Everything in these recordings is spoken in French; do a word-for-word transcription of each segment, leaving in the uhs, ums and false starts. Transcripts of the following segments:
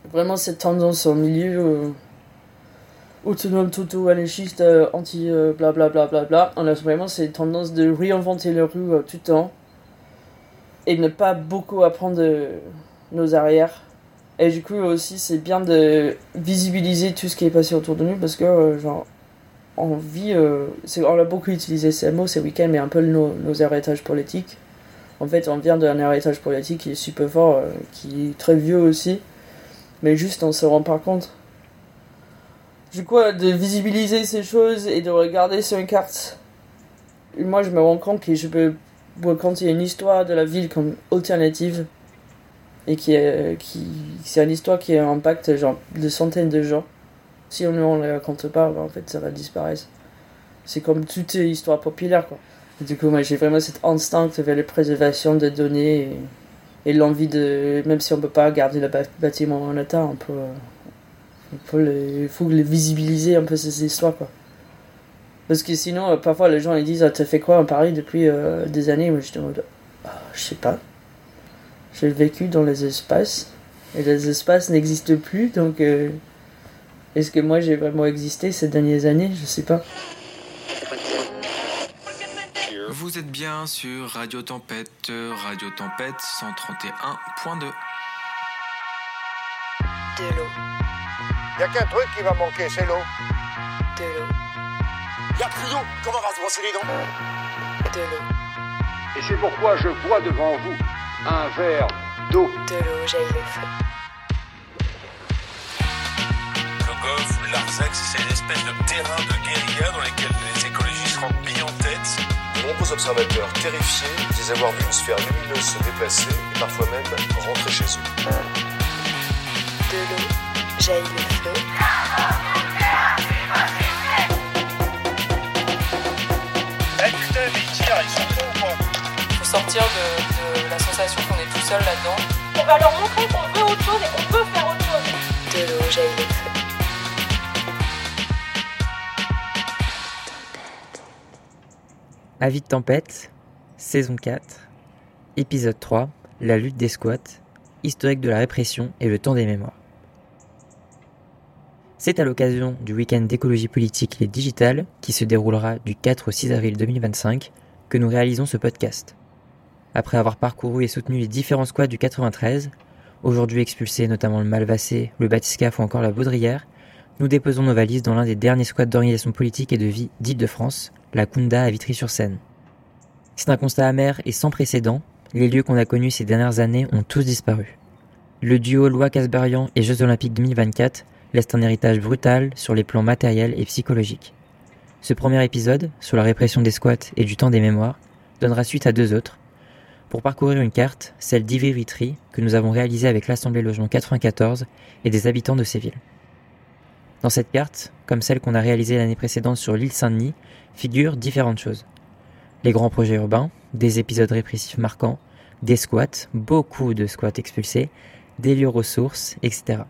vraiment cette tendance en milieu euh, autonome, toto-anarchiste, euh, anti euh, blablabla. Bla, bla, bla. On a vraiment cette tendance de réinventer la rue euh, tout le temps et ne pas beaucoup apprendre de nos arrières. Et du coup aussi c'est bien de visibiliser tout ce qui est passé autour de nous parce que euh, genre on vit, euh, c'est, on a beaucoup utilisé ces mots ces week-ends, mais un peu nos, nos héritages politiques. En fait on vient d'un héritage politique qui est super fort, euh, qui est très vieux aussi, mais juste on se rend pas compte. Du coup de visibiliser ces choses et de regarder sur une carte, moi je me rends compte que je peux raconter une histoire de la ville comme alternative. Et qui est, qui, c'est une histoire qui impacte genre de centaines de gens. Si on ne la raconte pas, bah, en fait ça va disparaître. C'est comme toute histoire populaire quoi. Et du coup moi j'ai vraiment cet instinct vers la préservation des données et, et l'envie de, même si on peut pas garder le bâtiment en état, on peut, on peut le, il faut le visibiliser un peu ces histoires quoi. Parce que sinon euh, parfois les gens ils disent ah, t'as fait quoi en Paris depuis euh, des années, moi je demande ah, je sais pas. J'ai vécu dans les espaces, et les espaces n'existent plus, donc euh, est-ce que moi j'ai vraiment existé ces dernières années? Je sais pas. Vous êtes bien sur Radio Tempête, Radio Tempête cent trente et un point deux. De l'eau. Y'a qu'un truc qui va manquer, c'est l'eau. De l'eau. Y'a plus d'eau, comment on va se brosser les dents? De l'eau. Et c'est pourquoi je bois devant vous un verre d'eau. De l'eau jaillit le feu. Le golfe, l'Arsex, c'est une espèce de terrain de guérilla dans lequel les écologistes rentrent bien en tête. De nombreux observateurs terrifiés disent avoir vu une sphère lumineuse se déplacer et parfois même rentrer chez eux. De l'eau jaillit le feu. Eh hey, putain, mais ils tirent, ils sont cons ou quoi? Sortir de, de la sensation qu'on est tout seul là-dedans. On va leur montrer qu'on veut autre chose et qu'on peut faire autre chose. De l'eau jaillit le feu. Avis de tempête, saison quatre, épisode trois, la lutte des squats, historique de la répression et le temps des mémoires. C'est à l'occasion du week-end d'écologie politique et digitale qui se déroulera du quatre au six avril deux mille vingt-cinq que nous réalisons ce podcast. Après avoir parcouru et soutenu les différents squats du quatre-vingt-treize, aujourd'hui expulsés notamment le Malvacé, le Bathyscaphe ou encore la Baudrière, nous déposons nos valises dans l'un des derniers squats d'organisation politique et de vie d'Île-de-France, la Kunda à Vitry-sur-Seine. C'est un constat amer et sans précédent, les lieux qu'on a connus ces dernières années ont tous disparu. Le duo Lois-Casbarian et Jeux Olympiques deux mille vingt-quatre laisse un héritage brutal sur les plans matériels et psychologiques. Ce premier épisode, sur la répression des squats et du temps des mémoires, donnera suite à deux autres, pour parcourir une carte, celle d'Ivry-Vitry, que nous avons réalisée avec l'Assemblée Logement quatre-vingt-quatorze et des habitants de ces villes. Dans cette carte, comme celle qu'on a réalisée l'année précédente sur l'île Saint-Denis, figurent différentes choses. Les grands projets urbains, des épisodes répressifs marquants, des squats, beaucoup de squats expulsés, des lieux ressources, et cetera.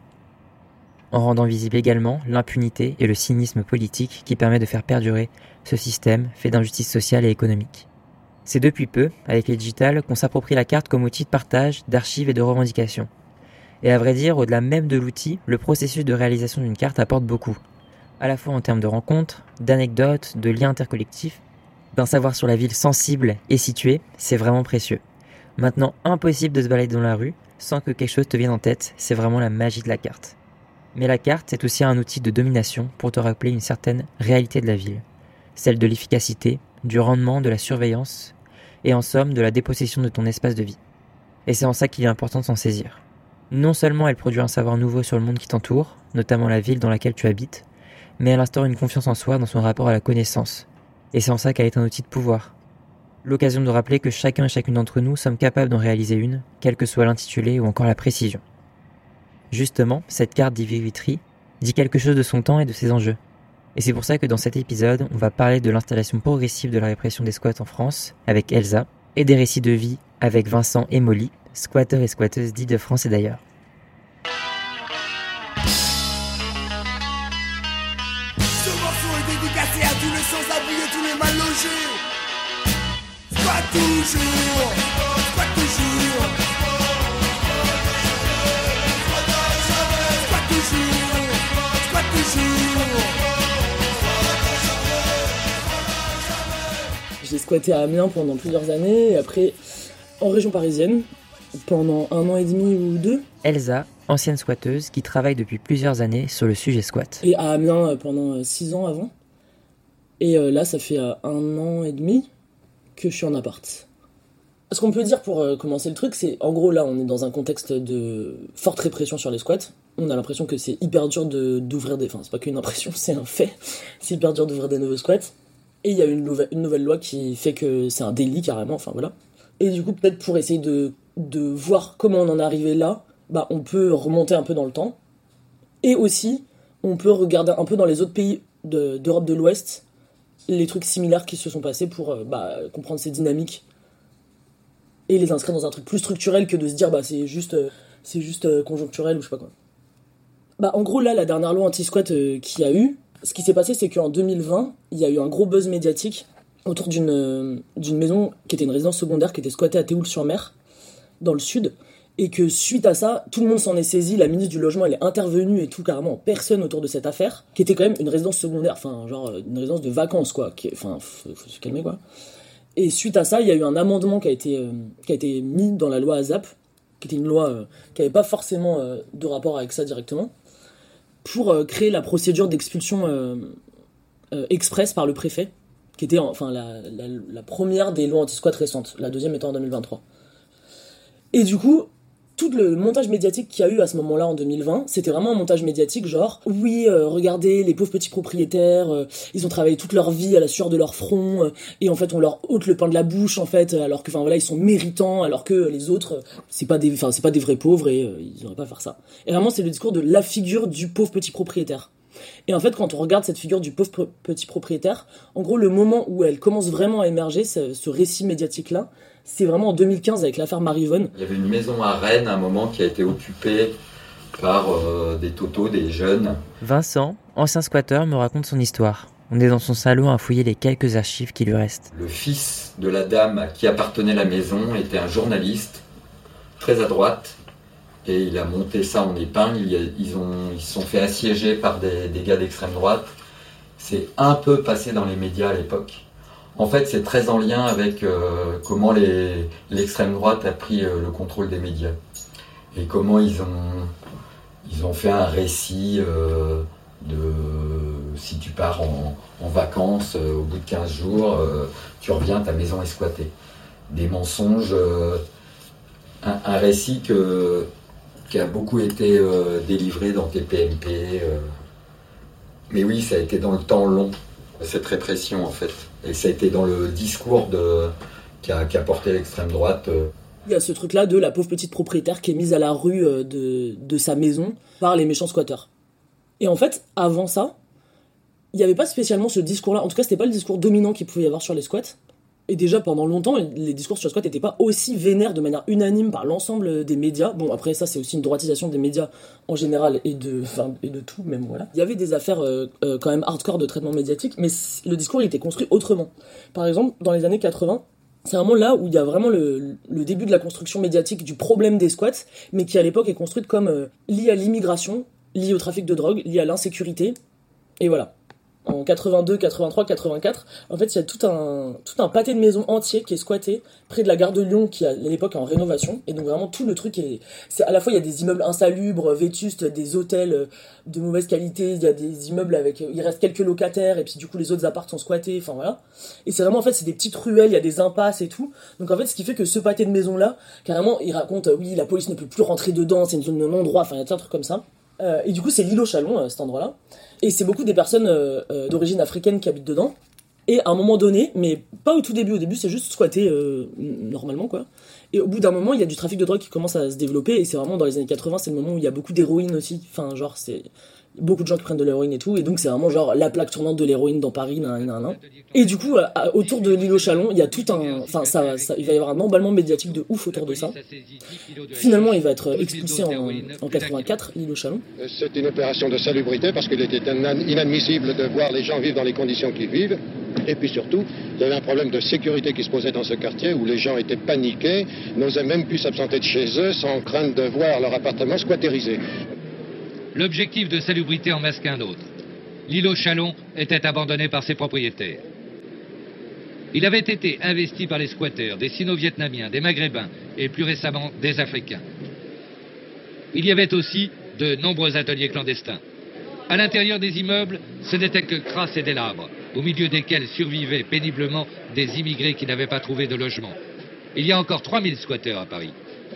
En rendant visible également l'impunité et le cynisme politique qui permet de faire perdurer ce système fait d'injustice sociale et économique. C'est depuis peu, avec les digitales, qu'on s'approprie la carte comme outil de partage, d'archives et de revendication. Et à vrai dire, au-delà même de l'outil, le processus de réalisation d'une carte apporte beaucoup. À la fois en termes de rencontres, d'anecdotes, de liens intercollectifs, d'un savoir sur la ville sensible et située, c'est vraiment précieux. Maintenant, impossible de se balader dans la rue sans que quelque chose te vienne en tête, c'est vraiment la magie de la carte. Mais la carte, c'est aussi un outil de domination pour te rappeler une certaine réalité de la ville. Celle de l'efficacité, du rendement, de la surveillance, et en somme de la dépossession de ton espace de vie. Et c'est en ça qu'il est important de s'en saisir. Non seulement elle produit un savoir nouveau sur le monde qui t'entoure, notamment la ville dans laquelle tu habites, mais elle instaure une confiance en soi dans son rapport à la connaissance. Et c'est en ça qu'elle est un outil de pouvoir. L'occasion de rappeler que chacun et chacune d'entre nous sommes capables d'en réaliser une, quel que soit l'intitulé ou encore la précision. Justement, cette carte d'Ivry-Vitry dit quelque chose de son temps et de ses enjeux. Et c'est pour ça que dans cet épisode, on va parler de l'installation progressive de la répression des squats en France, avec Elsa, et des récits de vie avec Vincent et Molly, squatteurs et squatteuses d'Île-de-France et d'ailleurs. Ce morceau est dédicacé à tous les sans-abri et tous les mal logés. Squat toujours, squat toujours. squatté à Amiens pendant plusieurs années, et après en région parisienne, pendant un an et demi ou deux. Elsa, ancienne squatteuse qui travaille depuis plusieurs années sur le sujet squat. Et à Amiens pendant six ans avant. Et euh, là, ça fait euh, un an et demi que je suis en appart. Ce qu'on peut dire pour euh, commencer le truc, c'est en gros là, on est dans un contexte de forte répression sur les squats. On a l'impression que c'est hyper dur de, d'ouvrir des... Enfin, c'est pas qu'une impression, c'est un fait. C'est hyper dur d'ouvrir des nouveaux squats. Et il y a une nouvelle, une nouvelle loi qui fait que c'est un délit carrément, enfin voilà. Et du coup, peut-être pour essayer de, de voir comment on en est arrivé là, bah, on peut remonter un peu dans le temps. Et aussi, on peut regarder un peu dans les autres pays de, d'Europe de l'Ouest les trucs similaires qui se sont passés pour euh, bah, comprendre ces dynamiques et les inscrire dans un truc plus structurel que de se dire bah c'est juste, euh, c'est juste euh, conjoncturel ou je sais pas quoi. Bah en gros là, la dernière loi anti-squat euh, qu'il y a eu, ce qui s'est passé c'est qu'en deux mille vingt, il y a eu un gros buzz médiatique autour d'une, euh, d'une maison qui était une résidence secondaire qui était squattée à Théoul-sur-Mer, dans le sud, et que suite à ça, tout le monde s'en est saisi, la ministre du Logement elle est intervenue et tout, carrément personne autour de cette affaire, qui était quand même une résidence secondaire, enfin genre une résidence de vacances quoi, qui, enfin faut, faut se calmer quoi. Et suite à ça, il y a eu un amendement qui a été, euh, qui a été mis dans la loi ASAP, qui était une loi euh, qui n'avait pas forcément euh, de rapport avec ça directement, pour euh, créer la procédure d'expulsion euh, euh, express par le préfet, qui était enfin la, la, la première des lois anti-squat récentes, la deuxième étant en deux mille vingt-trois. Et du coup, tout le montage médiatique qu'il y a eu à ce moment-là en deux mille vingt, c'était vraiment un montage médiatique genre oui, euh, regardez les pauvres petits propriétaires, euh, ils ont travaillé toute leur vie à la sueur de leur front, euh, et en fait on leur ôte le pain de la bouche en fait, alors que enfin voilà ils sont méritants, alors que les autres euh, c'est pas des enfin c'est pas des vrais pauvres et euh, ils auraient pas à faire ça. Et vraiment c'est le discours de la figure du pauvre petit propriétaire. Et en fait, quand on regarde cette figure du pauvre pr- petit propriétaire, en gros, le moment où elle commence vraiment à émerger, ce, ce récit médiatique-là, c'est vraiment en deux mille quinze avec l'affaire Marivonne. Il y avait une maison à Rennes à un moment qui a été occupée par euh, des totos, des jeunes. Vincent, ancien squatteur, me raconte son histoire. On est dans son salon à fouiller les quelques archives qui lui restent. Le fils de la dame à qui appartenait la maison était un journaliste très à droite. Et il a monté ça en épingle, ils, ont, ils se sont fait assiéger par des, des gars d'extrême droite. C'est un peu passé dans les médias à l'époque. En fait, c'est très en lien avec euh, comment les, l'extrême droite a pris euh, le contrôle des médias. Et comment ils ont, ils ont fait un récit euh, de si tu pars en, en vacances, euh, au bout de quinze jours, euh, tu reviens, ta maison est squattée. Des mensonges, euh, un, un récit que... qui a beaucoup été euh, délivré dans T P M P. Euh. Mais oui, ça a été dans le temps long, cette répression en fait. Et ça a été dans le discours de, qui, a, qui a porté l'extrême droite. Euh. Il y a ce truc-là de la pauvre petite propriétaire qui est mise à la rue euh, de, de sa maison par les méchants squatteurs. Et en fait, avant ça, il n'y avait pas spécialement ce discours-là. En tout cas, c'était pas le discours dominant qu'il pouvait y avoir sur les squats. Et déjà, pendant longtemps, les discours sur le squat n'étaient pas aussi vénères de manière unanime par l'ensemble des médias. Bon, après, ça, c'est aussi une droitisation des médias en général et de, enfin, et de tout, même, voilà. Il y avait des affaires euh, euh, quand même hardcore de traitement médiatique, mais le discours, il était construit autrement. Par exemple, dans les années quatre-vingts, c'est vraiment là où il y a vraiment le, le début de la construction médiatique du problème des squats, mais qui, à l'époque, est construite comme euh, liée à l'immigration, liée au trafic de drogue, liée à l'insécurité, et voilà. En quatre-vingt-deux, quatre-vingt-trois, quatre-vingt-quatre, en fait, il y a tout un, tout un pâté de maisons entier qui est squatté près de la gare de Lyon, qui à l'époque est en rénovation. Et donc vraiment, tout le truc est, c'est à la fois, il y a des immeubles insalubres, vétustes, des hôtels de mauvaise qualité, il y a des immeubles avec, il reste quelques locataires, et puis du coup, les autres apparts sont squattés, enfin voilà. Et c'est vraiment, en fait, c'est des petites ruelles, il y a des impasses et tout. Donc en fait, ce qui fait que ce pâté de maisons-là, carrément, il raconte, oui, la police ne peut plus rentrer dedans, c'est une zone de non-droit, enfin, il y a plein de trucs comme ça. Euh, et du coup, c'est l'îlot Chalon, euh, cet endroit-là. Et c'est beaucoup des personnes euh, euh, d'origine africaine qui habitent dedans. Et à un moment donné, mais pas au tout début, au début c'est juste squatté euh, normalement, quoi. Et au bout d'un moment, il y a du trafic de drogue qui commence à se développer. Et c'est vraiment dans les années quatre-vingts, c'est le moment où il y a beaucoup d'héroïne aussi. Enfin, genre, c'est beaucoup de gens qui prennent de l'héroïne et tout. Et donc, c'est vraiment genre la plaque tournante de l'héroïne dans Paris, nan, nan, nan. Et du coup, à, autour de l'îlot Chalon, il y a tout un. Enfin, ça, ça, il va y avoir un emballement médiatique de ouf autour de ça. Finalement, il va être expulsé en, en quatre-vingt-quatre, l'îlot Chalon. C'est une opération de salubrité parce qu'il était inadmissible de voir les gens vivre dans les conditions qu'ils vivent. Et puis surtout, il y avait un problème de sécurité qui se posait dans ce quartier où les gens étaient paniqués, n'osaient même plus s'absenter de chez eux sans crainte de voir leur appartement squattérisé. L'objectif de salubrité en masque un autre. L'îlot Chalon était abandonné par ses propriétaires. Il avait été investi par les squatteurs, des Sino-Vietnamiens, des Maghrébins et plus récemment des Africains. Il y avait aussi de nombreux ateliers clandestins. À l'intérieur des immeubles, ce n'était que crasse et délabre, au milieu desquels survivaient péniblement des immigrés qui n'avaient pas trouvé de logement. Il y a encore trois mille squatteurs à Paris.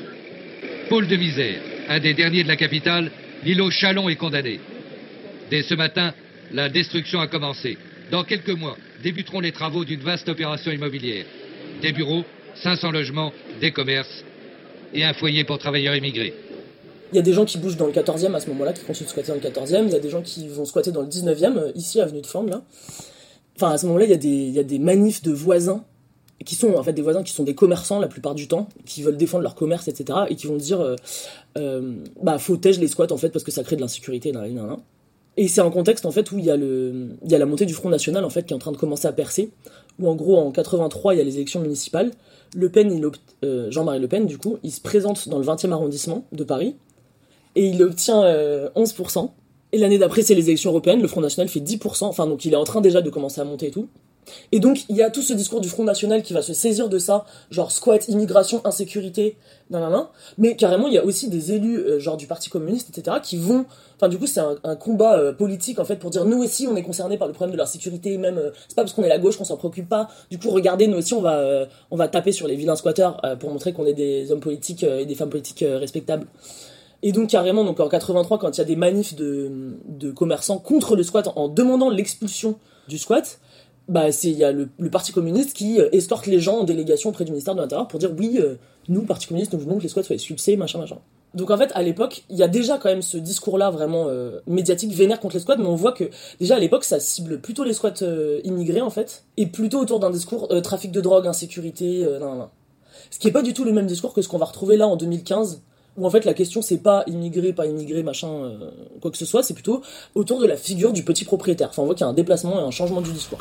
Pôle de misère, un des derniers de la capitale, l'îlot Chalon est condamné. Dès ce matin, la destruction a commencé. Dans quelques mois, débuteront les travaux d'une vaste opération immobilière. Des bureaux, cinq cents logements, des commerces et un foyer pour travailleurs immigrés. Il y a des gens qui bougent dans le quatorzième à ce moment-là, qui continuent de squatter dans le quatorzième. Il y a des gens qui vont squatter dans le dix-neuvième, ici, avenue de Flandre, là. Enfin, à ce moment-là, il y a des, il y a des manifs de voisins, qui sont en fait des voisins qui sont des commerçants la plupart du temps, qui veulent défendre leur commerce, et cetera. Et qui vont dire, euh, euh, bah, faut tège les squats, en fait, parce que ça crée de l'insécurité, nan, nan, nan. Et c'est un contexte, en fait, où il y a le, il y a la montée du Front National, en fait, qui est en train de commencer à percer. Où, en gros, en quatre-vingt-trois, il y a les élections municipales. Le Pen, il obt... euh, Jean-Marie Le Pen, du coup, il se présente dans le vingtième arrondissement de Paris. Et il obtient euh, onze pour cent. Et l'année d'après, c'est les élections européennes. Le Front National fait dix pour cent. Enfin, donc il est en train déjà de commencer à monter et tout. Et donc, il y a tout ce discours du Front National qui va se saisir de ça. Genre squat, immigration, insécurité, nanana. Mais carrément, il y a aussi des élus, euh, genre du Parti communiste, et cetera, qui vont... Enfin, du coup, c'est un, un combat euh, politique, en fait, pour dire, nous aussi, on est concernés par le problème de l'insécurité. Même, euh, c'est pas parce qu'on est la gauche qu'on s'en préoccupe pas. Du coup, regardez, nous aussi, on va, euh, on va taper sur les vilains squatteurs euh, pour montrer qu'on est des hommes politiques euh, et des femmes politiques euh, respectables. Et donc carrément, donc en quatre-vingt-trois, quand il y a des manifs de, de commerçants contre le squat en demandant l'expulsion du squat, bah c'est il y a le, le Parti communiste qui euh, escorte les gens en délégation auprès du ministère de l'Intérieur pour dire oui, euh, nous, Parti communiste, nous voulons que les squats soient expulsés, machin, machin. Donc en fait, à l'époque, il y a déjà quand même ce discours-là vraiment euh, médiatique, vénère contre les squats, mais on voit que déjà à l'époque, ça cible plutôt les squats euh, immigrés en fait, et plutôt autour d'un discours euh, trafic de drogue, insécurité, euh, nan, nan, nan. Ce qui est pas du tout le même discours que ce qu'on va retrouver là en deux mille quinze. Où en fait la question c'est pas immigré, pas immigré, machin, euh, quoi que ce soit, c'est plutôt autour de la figure du petit propriétaire. Enfin on voit qu'il y a un déplacement et un changement du discours.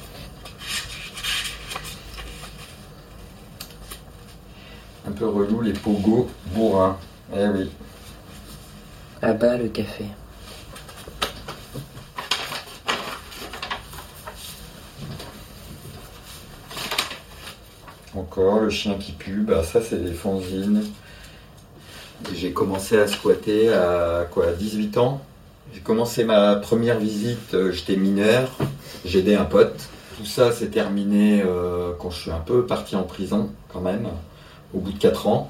Un peu relou les pogos bourrins, eh oui. À bas le café. Encore le chien qui pue, bah ça c'est des fanzines. J'ai commencé à squatter à quoi, dix-huit ans. J'ai commencé ma première visite, euh, j'étais mineur, j'aidais un pote. Tout ça s'est terminé euh, quand je suis un peu parti en prison quand même, au bout de quatre ans.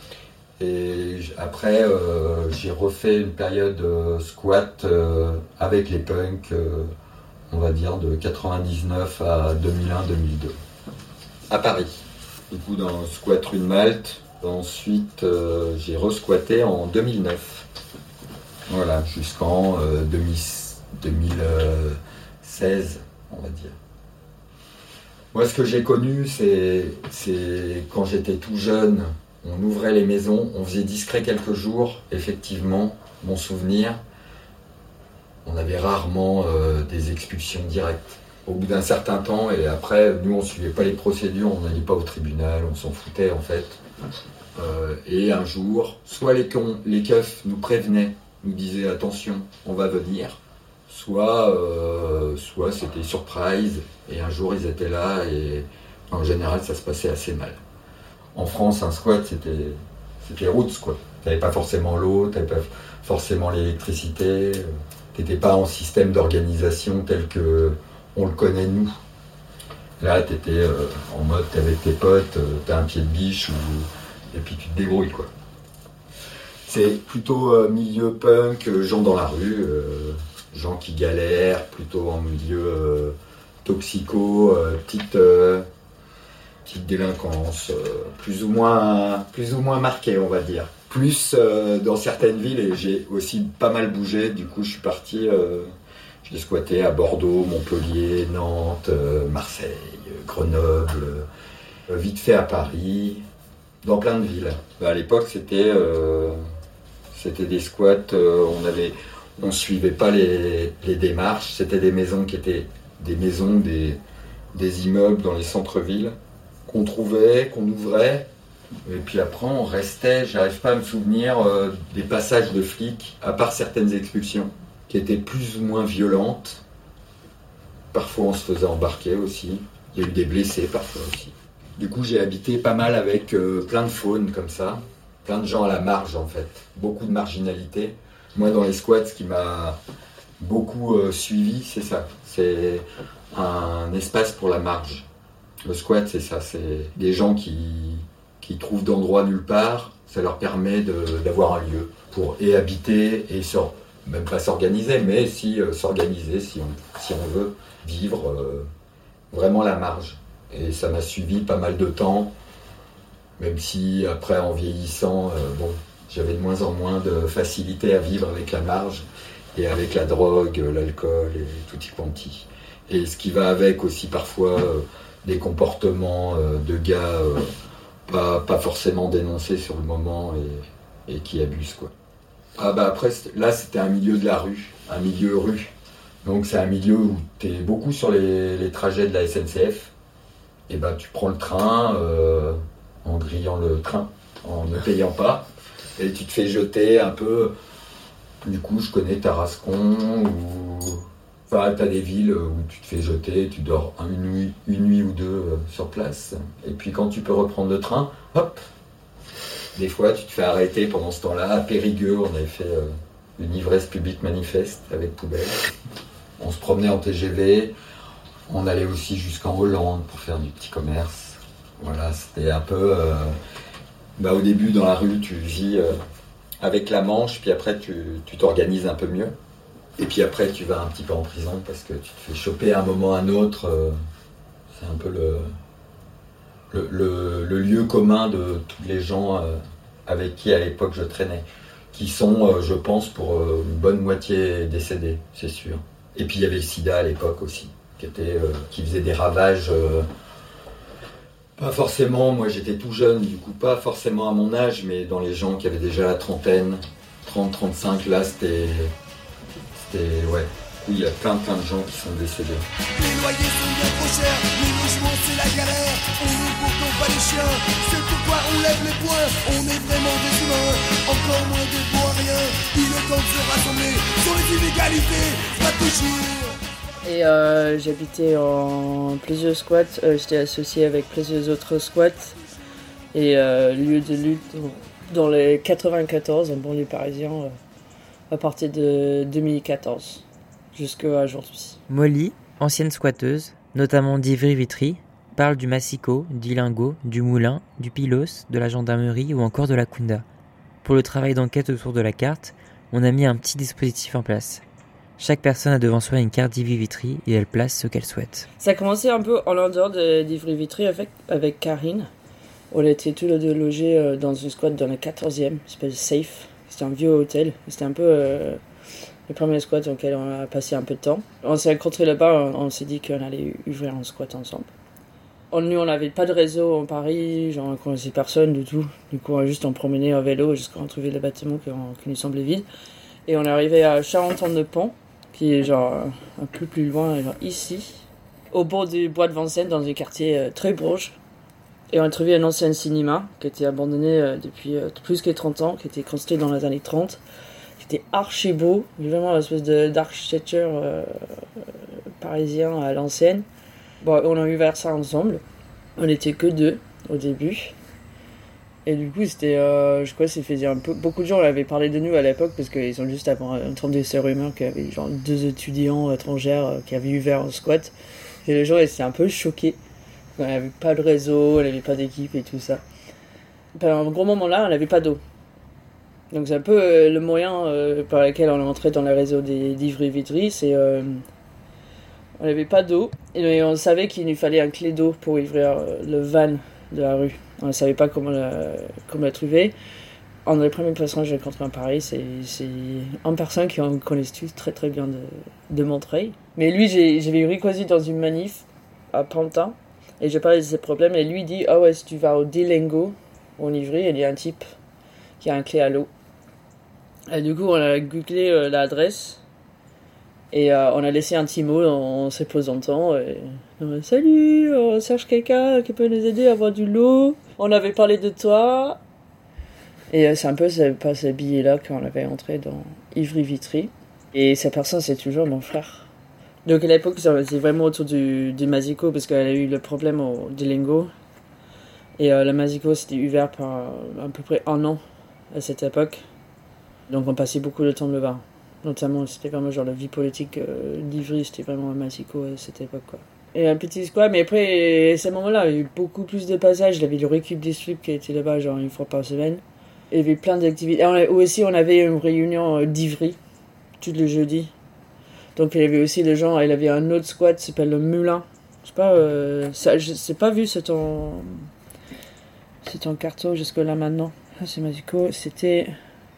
Et après, euh, j'ai refait une période euh, squat euh, avec les punks, euh, on va dire de quatre-vingt-dix-neuf à deux mille un deux mille deux, à Paris. Du coup, dans squat rue de Malte. Ensuite, euh, j'ai resquatté en deux mille neuf. Voilà, jusqu'en euh, deux mille seize, on va dire. Moi, ce que j'ai connu, c'est, c'est quand j'étais tout jeune, on ouvrait les maisons, on faisait discret quelques jours, effectivement, mon souvenir, on avait rarement euh, des expulsions directes. Au bout d'un certain temps, et après, nous, on ne suivait pas les procédures, on n'allait pas au tribunal, on s'en foutait, en fait. Euh, et un jour, soit les, cons, les keufs nous prévenaient, nous disaient attention, on va venir, soit, euh, soit c'était surprise, et un jour ils étaient là, et en général ça se passait assez mal. En France, un squat c'était, c'était roots quoi. T'avais pas forcément l'eau, t'avais pas forcément l'électricité, t'étais pas en système d'organisation tel que on le connaît nous. Là t'étais euh, en mode t'es avec tes potes, euh, t'as un pied de biche ou et puis tu te débrouilles quoi. C'est plutôt euh, milieu punk, euh, gens dans la rue, euh, gens qui galèrent, plutôt en milieu euh, toxico, euh, petite, euh, petite délinquance, euh, plus ou moins, plus ou moins marquée on va dire. Plus euh, dans certaines villes, et j'ai aussi pas mal bougé, du coup je suis parti, euh, j'ai squatté à Bordeaux, Montpellier, Nantes, euh, Marseille, Grenoble, euh, vite fait à Paris. Dans plein de villes. Bah, à l'époque, c'était, euh, c'était des squats, euh, on avait, on suivait pas les, les démarches, c'était des maisons qui étaient des maisons, des, des immeubles dans les centres-villes, qu'on trouvait, qu'on ouvrait, et puis après on restait, j'arrive pas à me souvenir euh, des passages de flics, à part certaines expulsions, qui étaient plus ou moins violentes. Parfois on se faisait embarquer aussi. Il Il y a eu des blessés parfois aussi. Du coup, j'ai habité pas mal avec euh, plein de faune comme ça, plein de gens à la marge en fait, beaucoup de marginalité. Moi, dans les squats, ce qui m'a beaucoup euh, suivi, c'est ça. C'est un espace pour la marge. Le squat, c'est ça. C'est des gens qui, qui trouvent d'endroits nulle part. Ça leur permet de, d'avoir un lieu pour et habiter et sor- même pas s'organiser, mais si euh, s'organiser si on, si on veut vivre euh, vraiment la marge. Et ça m'a suivi pas mal de temps, même si après, en vieillissant, euh, bon, j'avais de moins en moins de facilité à vivre avec la marge et avec la drogue, l'alcool et tutti quanti. Et ce qui va avec aussi parfois euh, des comportements euh, de gars euh, pas, pas forcément dénoncés sur le moment et, et qui abusent, quoi. Ah bah après, là c'était un milieu de la rue, un milieu rue. Donc c'est un milieu où tu es beaucoup sur les, les trajets de la S N C F. Et bah tu prends le train euh, en grillant le train, en ne payant pas. Et tu te fais jeter un peu. Du coup, je connais Tarascon, ou enfin, t'as des villes où tu te fais jeter, tu dors une nuit, une nuit ou deux euh, sur place. Et puis quand tu peux reprendre le train, hop, des fois tu te fais arrêter pendant ce temps-là. À Périgueux, on avait fait euh, une ivresse publique manifeste avec poubelle. On se promenait en T G V, on allait aussi jusqu'en Hollande pour faire du petit commerce. Voilà, c'était un peu... Euh, bah, au début, dans la rue, tu vis euh, avec la manche, puis après, tu, tu t'organises un peu mieux. Et puis après, tu vas un petit peu en prison parce que tu te fais choper à un moment ou à un autre. Euh, c'est un peu le, le, le, le lieu commun de tous les gens euh, avec qui, à l'époque, je traînais. Qui sont, euh, je pense, pour euh, une bonne moitié décédés, c'est sûr. Et puis, il y avait le sida à l'époque aussi, qui, était, euh, qui faisait des ravages... Euh, Pas forcément, moi j'étais tout jeune, du coup pas forcément à mon âge, mais dans les gens qui avaient déjà la trentaine, trente trente-cinq, là c'était... C'était... ouais. Oui, il y a plein plein de gens qui sont décédés. Les loyers sont bien trop chers, les logements c'est la galère. On n'est pourtant pas des chiens, c'est pourquoi on lève les poings. On est vraiment des humains, encore moins des beaux à rien. Il est temps de se rassembler sur les inégalités, pas toujours. Et euh, j'habitais en plusieurs squats, euh, j'étais associé avec plusieurs autres squats. Et euh, lieu de lutte dans les quatre-vingt-quatorze, en banlieue parisien, euh, à partir de deux mille quatorze, jusqu'à aujourd'hui. Molly, ancienne squatteuse, notamment d'Ivry-Vitry, parle du Massicot, du Lingot, du Moulin, du Pylos, de la gendarmerie ou encore de la Kunda. Pour le travail d'enquête autour de la carte, on a mis un petit dispositif en place. Chaque personne a devant soi une carte d'Ivry-Vitry et elle place ce qu'elle souhaite. Ça a commencé un peu en dehors d'Ivry-Vitry avec, avec Karine. On était tous les deux logés dans une squat dans le quatorzième, ça s'appelle Safe. C'était un vieux hôtel. C'était un peu euh, le premier squat dans lequel on a passé un peu de temps. On s'est rencontrés là-bas, on, on s'est dit qu'on allait ouvrir un squat ensemble. On, nous, on n'avait pas de réseau en Paris, genre on ne connaissait personne du tout. Du coup, on a juste en promené en vélo jusqu'à trouver le bâtiment qui, qui nous semblait vide. Et on est arrivé à Charenton-de-Pont, qui est genre un peu plus loin, genre ici, au bord du bois de Vincennes, dans un quartier euh, très proche. Et on a trouvé un ancien cinéma qui était abandonné euh, depuis euh, plus que trente ans, qui était construit dans les années trente, qui était archi beau, vraiment une espèce de, d'architecture euh, parisien à l'ancienne. Bon, on a ouvert ça ensemble, on n'était que deux au début. Et du coup, c'était, euh, je crois que ça faisait un peu, beaucoup de gens avaient parlé de nous à l'époque parce qu'ils ont juste entendu ces rumeurs qu'il y avait genre deux étudiants étrangères qui avaient ouvert un squat. Et les gens étaient un peu choqués. On n'avait pas de réseau, on n'avait pas d'équipe et tout ça. Pendant un gros moment là, on n'avait pas d'eau. Donc c'est un peu euh, le moyen euh, par lequel on est entré dans le réseau des, d'Ivry-Vitry, c'est euh, on n'avait pas d'eau et on savait qu'il nous fallait un clé d'eau pour ouvrir euh, le van de la rue. On ne savait pas comment la, comment la trouver. Un des premières personnes que j'ai rencontrées en Paris, c'est, c'est une personne qui on connaît tous très très bien de, de Montreuil. Mais lui, j'ai, j'avais recroisé dans une manif à Pantin et j'ai parlé de ses problèmes et lui dit « Ah ouais, si tu vas au Délingo, en Ivry, il y a un type qui a un clé à l'eau. » Et du coup, on a googlé euh, l'adresse et euh, on a laissé un petit mot en, en se présentant. Et, euh, salut, on cherche quelqu'un qui peut nous aider à avoir du lot. On avait parlé de toi. Et euh, c'est un peu par ce billet-là qu'on avait entré dans Ivry-Vitry. Et cette personne, c'est toujours mon frère. Donc à l'époque, c'était vraiment autour du, du Mazico parce qu'elle a eu le problème au Duolingo. Et euh, le Mazico, c'était ouvert par à peu près un an à cette époque. Donc on passait beaucoup de temps là-bas. Notamment, c'était vraiment genre la vie politique euh, d'Ivry, c'était vraiment un Mazico à cette époque, quoi. Et un petit squat, mais après, à ce moment-là, il y a eu beaucoup plus de passages. Il y avait le Récup District qui était là-bas, genre une fois par semaine. Il y avait plein d'activités. Et on, aussi, on avait une réunion d'Ivry, tous les jeudis. Donc il y avait aussi les gens, il y avait un autre squat qui s'appelle le Moulin. Je sais pas, euh, ça, je sais pas vu, c'est en, c'est en carton jusque là maintenant. Ah, c'est Mazico, c'était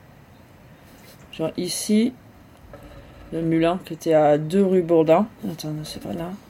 genre ici, le Moulin qui était à deux rue Bourdin. Attends, c'est pas là.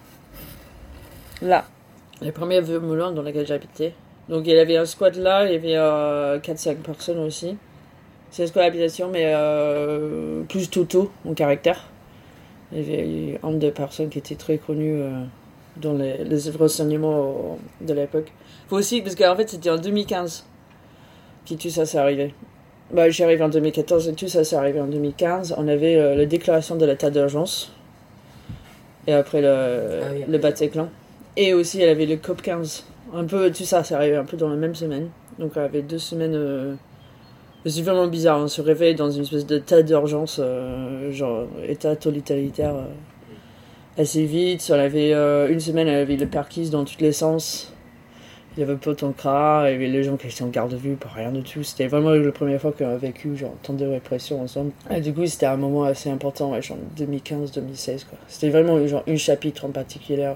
Là, les premiers vieux moulins dans lesquels j'habitais. Donc il y avait un squat là, il y avait euh, quatre cinq personnes aussi. C'est un squat d'habitation, mais euh, plus Toto en caractère. Il y avait une des personnes qui était très connue euh, dans les, les renseignements de l'époque. Faut aussi, parce qu'en fait c'était en deux mille quinze que tout ça s'est arrivé. Bah, j'y arrivé en deux mille quatorze et tout ça s'est arrivé en deux mille quinze. On avait euh, la déclaration de l'état d'urgence. Et après le, ah oui, le Bataclan. Et aussi, elle avait le COP quinze. Un peu, tout ça, c'est arrivé un peu dans la même semaine. Donc, elle avait deux semaines. Euh... C'est vraiment bizarre. On se réveille dans une espèce d'état d'urgence, euh, genre état totalitaire, euh, assez vite. On avait euh, une semaine, elle avait le perquis dans tous les sens. Il y avait Potoncra, il y avait les gens qui étaient en garde à vue pour rien du tout. C'était vraiment la première fois qu'on a vécu genre tant de répression ensemble. Et du coup, c'était un moment assez important, ouais, genre deux mille quinze deux mille seize, quoi. C'était vraiment genre un chapitre en particulier.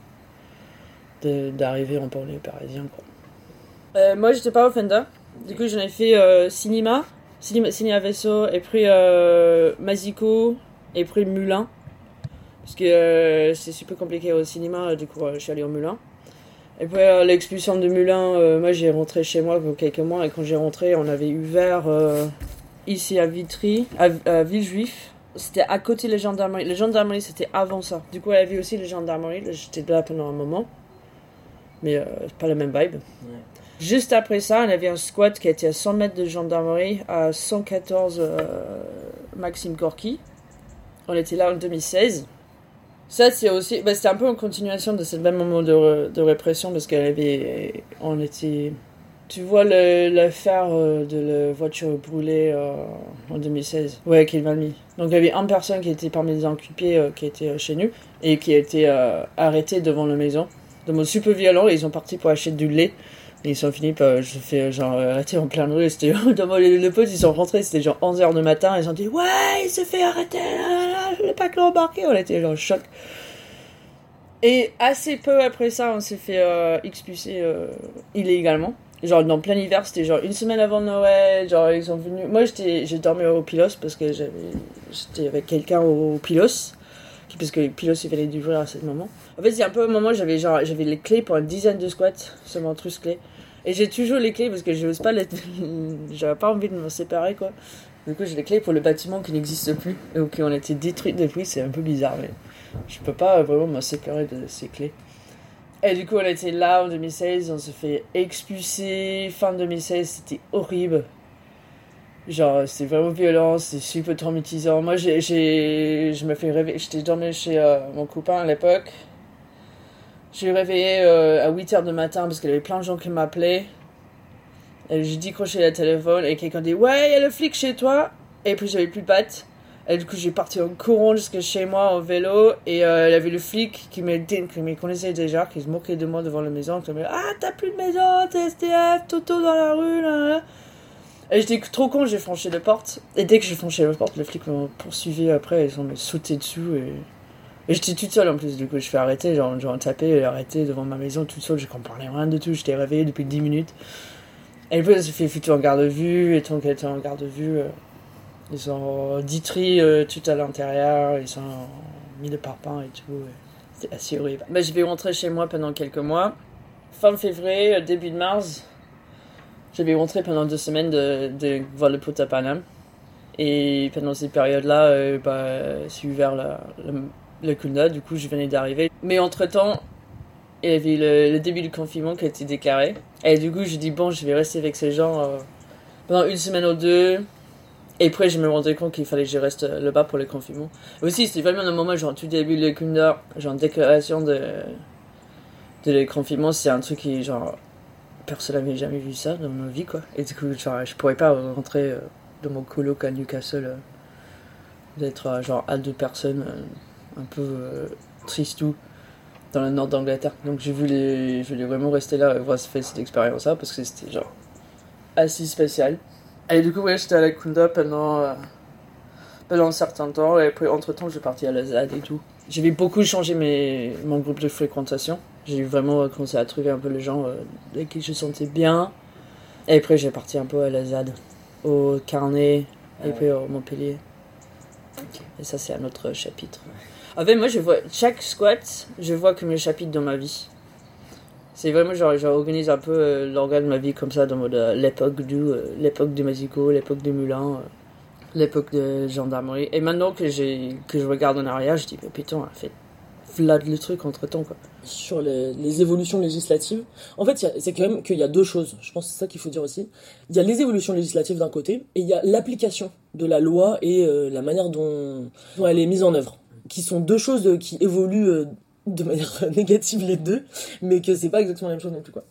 De, d'arriver en banlieue parisienne, quoi. Euh, moi, j'étais pas au Fender. Du coup, j'en ai fait euh, cinéma, cinéma, cinéma vaisseau, et puis euh, Mazico, et puis Moulin. Parce que euh, c'est super compliqué au cinéma, du coup, euh, je suis allée au Moulin. Et puis euh, l'expulsion de Moulin, euh, moi, j'ai rentré chez moi pour quelques mois, et quand j'ai rentré, on avait ouvert euh, ici à Vitry, à, à Villejuif. C'était à côté de la gendarmerie. La gendarmerie, c'était avant ça. Du coup, elle avait aussi la gendarmerie. J'étais là pendant un moment. Mais euh, c'est pas la même vibe. Ouais. Juste après ça, on avait un squat qui était à cent mètres de gendarmerie, à cent quatorze euh, Maxime Gorky. On était là en deux mille seize. Ça, c'est aussi... Bah, c'était un peu en continuation de ce même moment de, de répression, parce qu'elle avait... On était... Tu vois le, l'affaire euh, de la voiture brûlée euh, en deux mille seize. Ouais, qui est mal mis. Donc il y avait une personne qui était parmi les inculpés, euh, qui était euh, chez nous, et qui a été euh, arrêtée devant la maison. De mode super violent, et ils sont partis pour acheter du lait. Et ils sont finis par, je fais genre, arrêter en plein rue. C'était, dans mon, les, les potes, ils sont rentrés, c'était genre onze heures du matin, ils ont dit, ouais, il s'est fait arrêter, là, là, je l'ai pas que embarqué. On était genre en choc. Et assez peu après ça, on s'est fait euh, expulser euh, illégalement. Genre, dans plein hiver, c'était genre une semaine avant Noël, genre, ils sont venus. Moi, j'étais, j'ai dormi au Pilos parce que j'avais, j'étais avec quelqu'un au Pilos. Parce que Pilos, il venait d'ouvrir à ce moment. En fait, c'est un peu un moment, j'avais genre, j'avais les clés pour une dizaine de squats, seulement treize clés. Et j'ai toujours les clés parce que je n'ose pas les... J'avais pas envie de me séparer, quoi. Du coup, j'ai les clés pour le bâtiment qui n'existe plus, et qui ont été détruits depuis. C'est un peu bizarre, mais je peux pas vraiment me séparer de ces clés. Et du coup, on était là en deux mille seize, on s'est fait expulser. Fin deux mille seize, c'était horrible. Genre, c'était vraiment violent, c'était super traumatisant. Moi, j'ai, j'ai, je me fais réveiller. J'étais dormi chez euh, mon copain à l'époque. Je suis réveillée euh, à huit heures du matin parce qu'il y avait plein de gens qui m'appelaient. Et j'ai décroché le téléphone et quelqu'un dit « Ouais, il y a le flic chez toi !» Et puis, j'avais plus de pattes. Et du coup, j'ai parti en courant jusqu'à chez moi en vélo. Et euh, il y avait le flic qui me, qui me connaissait déjà, qui se moquait de moi devant la maison. Qui me dit « Ah, t'as plus de maison, t'es S D F, Toto dans la rue, là, là. » Et j'étais trop con, j'ai franchi la porte. Et dès que j'ai franchi la porte, le flic m'a poursuivi après, ils ont me sauté dessus. Et, et j'étais toute seule en plus, du coup je fais arrêter, genre, genre tapé et arrêté devant ma maison toute seule, je comprenais rien de tout, j'étais réveillée depuis dix minutes. Et puis on s'est fait foutre en garde à vue, et tant qu'elle était en garde à vue, euh, ils ont détruit euh, tout à l'intérieur, ils ont mis le parpaing et tout. Et c'était assez horrible. Bah, je vais rentrer chez moi pendant quelques mois. Fin février, début de mars. J'avais rentré pendant deux semaines de, de voir le pot à Paname. Et pendant cette période-là, euh, bah, j'ai ouvert la, la, le Kunda, du coup je venais d'arriver. Mais entre-temps, il y avait le, le début du confinement qui a été déclaré. Et du coup, je dis bon, je vais rester avec ces gens euh, pendant une semaine ou deux. Et après, je me rendais compte qu'il fallait que je reste là-bas pour les confinements. Aussi, c'était vraiment un moment, genre, tout début de Kunda, genre, déclaration de, de les confinements, c'est un truc qui, genre, personne n'avait jamais vu ça dans ma vie, quoi. Et du coup, genre, je pourrais pas rentrer dans mon coloc à Newcastle, euh, d'être, euh, genre, à deux personnes, euh, un peu euh, tristou, dans le nord d'Angleterre. Donc, je voulais, je voulais vraiment rester là et voir faire cette expérience-là, parce que c'était, genre, assez spécial. Et du coup, ouais, j'étais à la Kunda pendant, euh, pendant un certain temps, et puis entre-temps, je suis parti à la Z A D et tout. J'avais beaucoup changé mes, mon groupe de fréquentation. J'ai vraiment commencé à trouver un peu les gens euh, avec qui je sentais bien. Et après, j'ai parti un peu à la Z A D, au Carnet, et puis au Montpellier. Et ça, c'est un autre chapitre. En fait, moi, je vois chaque squat, je vois comme un chapitre dans ma vie. C'est vraiment genre, j'organise un peu euh, l'organe de ma vie comme ça, dans mode euh, l'époque du, euh, l'époque du Mexico, l'époque du Moulin, euh, l'époque de gendarmerie. Et maintenant que, j'ai, que je regarde en arrière, je dis, mais putain, on a fait vlad le truc entre temps, quoi. Sur les, les évolutions législatives, en fait, y a, c'est quand même qu'il y a deux choses. Je pense que c'est ça qu'il faut dire aussi. Il y a les évolutions législatives d'un côté, et il y a l'application de la loi et euh, la manière dont, dont elle est mise en œuvre, qui sont deux choses euh, qui évoluent euh, de manière négative les deux, mais que c'est pas exactement la même chose non plus, quoi.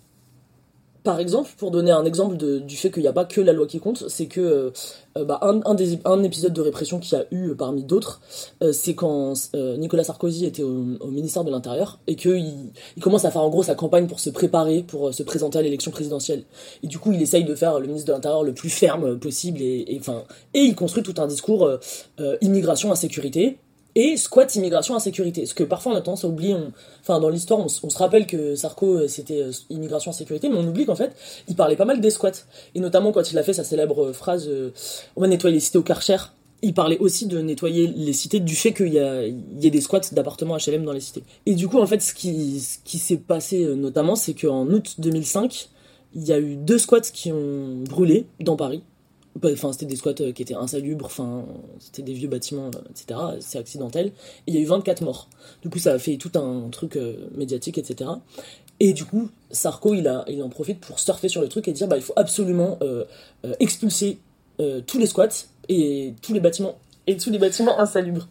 Par exemple, pour donner un exemple de, du fait qu'il n'y a pas que la loi qui compte, c'est que euh, bah, un, un, des, un épisode de répression qu'il y a eu euh, parmi d'autres, euh, c'est quand euh, Nicolas Sarkozy était au, au ministère de l'Intérieur et qu'il il commence à faire en gros sa campagne pour se préparer, pour euh, se présenter à l'élection présidentielle. Et du coup, il essaye de faire le ministre de l'Intérieur le plus ferme possible et, et, enfin, et il construit tout un discours euh, euh, immigration, insécurité. Et squat, immigration, insécurité. Ce que parfois on a tendance à oublier, on... enfin dans l'histoire on, s- on se rappelle que Sarko c'était euh, immigration, insécurité, mais on oublie qu'en fait il parlait pas mal des squats. Et notamment quand il a fait sa célèbre phrase euh, on va nettoyer les cités au Karcher, il parlait aussi de nettoyer les cités du fait qu'il y a, il y ait des squats d'appartements H L M dans les cités. Et du coup en fait ce qui, ce qui s'est passé euh, notamment c'est qu'en août deux mille cinq, il y a eu deux squats qui ont brûlé dans Paris. Enfin, c'était des squats qui étaient insalubres, enfin, c'était des vieux bâtiments, et cetera. C'est accidentel. Et il y a eu vingt-quatre morts. Du coup, ça a fait tout un truc euh, médiatique, et cetera. Et du coup, Sarko, il, a, il en profite pour surfer sur le truc et dire bah, il faut absolument euh, euh, expulser euh, tous les squats et tous les bâtiments, et tous les bâtiments insalubres.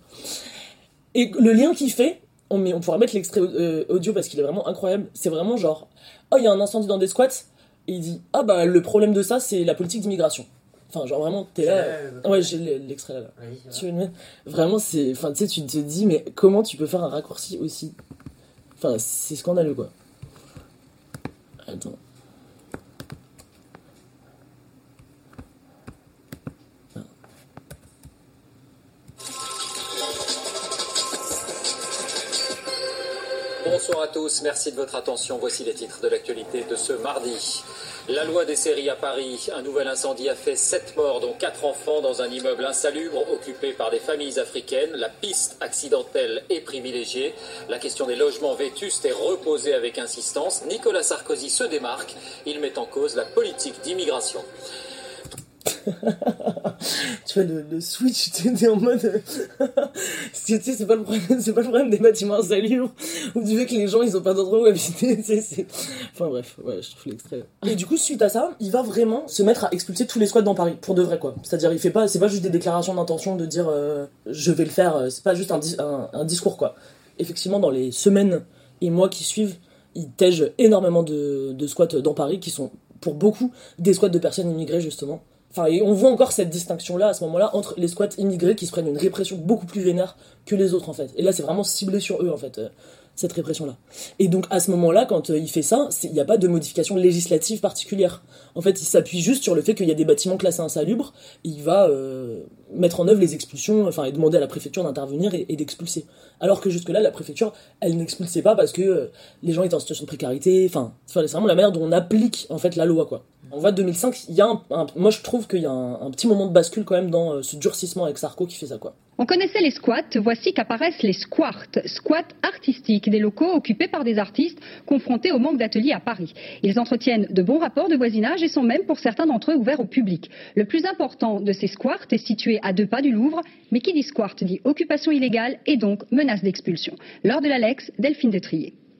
Et le lien qu'il fait, on, met, on pourra mettre l'extrait euh, audio parce qu'il est vraiment incroyable. C'est vraiment genre, oh, il y a un incendie dans des squats. Et il dit, ah bah, le problème de ça, c'est la politique d'immigration. Enfin, genre vraiment, t'es là. Euh... Ouais, j'ai l'extrait là. là. Oui, tu veux le mettre ? Vraiment, c'est. Enfin, tu sais, tu te dis, mais comment tu peux faire un raccourci aussi ? Enfin, c'est scandaleux, quoi. Attends. Ah. Bonsoir à tous, merci de votre attention. Voici les titres de l'actualité de ce mardi. La loi des séries à Paris. Un nouvel incendie a fait sept morts, dont quatre enfants, dans un immeuble insalubre occupé par des familles africaines. La piste accidentelle est privilégiée. La question des logements vétustes est reposée avec insistance. Nicolas Sarkozy se démarque. Il met en cause la politique d'immigration. Tu vois, le, le switch, tu es en mode. Tu sais, c'est pas le problème, c'est pas le problème des bâtiments insalubres, ou du fait que les gens, ils ont pas d'endroit où habiter, tu sais, c'est. Enfin bref, ouais, je trouve l'extrait. Et du coup, suite à ça, il va vraiment se mettre à expulser tous les squats dans Paris, pour de vrai, quoi. C'est-à-dire, il fait pas, c'est pas juste des déclarations d'intention de dire, euh, je vais le faire, c'est pas juste un, un, un discours, quoi. Effectivement, dans les semaines et mois qui suivent, il tège énormément de, de squats dans Paris, qui sont, pour beaucoup, des squats de personnes immigrées, justement. Enfin, et on voit encore cette distinction-là, à ce moment-là, entre les squats immigrés qui se prennent une répression beaucoup plus vénère que les autres, en fait. Et là, c'est vraiment ciblé sur eux, en fait, euh, cette répression-là. Et donc, à ce moment-là, quand euh, il fait ça, il n'y a pas de modification législative particulière. En fait, il s'appuie juste sur le fait qu'il y a des bâtiments classés insalubres, il va euh, mettre en œuvre les expulsions, enfin, et demander à la préfecture d'intervenir et, et d'expulser. Alors que jusque-là, la préfecture, elle n'expulsait pas parce que euh, les gens étaient en situation de précarité, enfin, c'est vraiment la manière dont on applique, en fait, la loi, quoi. En fait, deux mille cinq, il y a un, un, moi je trouve qu'il y a un, un petit moment de bascule quand même dans euh, ce durcissement avec Sarko qui fait ça, quoi. On connaissait les squats, voici qu'apparaissent les squarts, squats artistiques, des locaux occupés par des artistes confrontés au manque d'ateliers à Paris. Ils entretiennent de bons rapports de voisinage et sont même pour certains d'entre eux ouverts au public. Le plus important de ces squarts est situé à deux pas du Louvre, mais qui dit squart dit occupation illégale et donc menace d'expulsion. Lors de l'Alex, Delphine Detrier.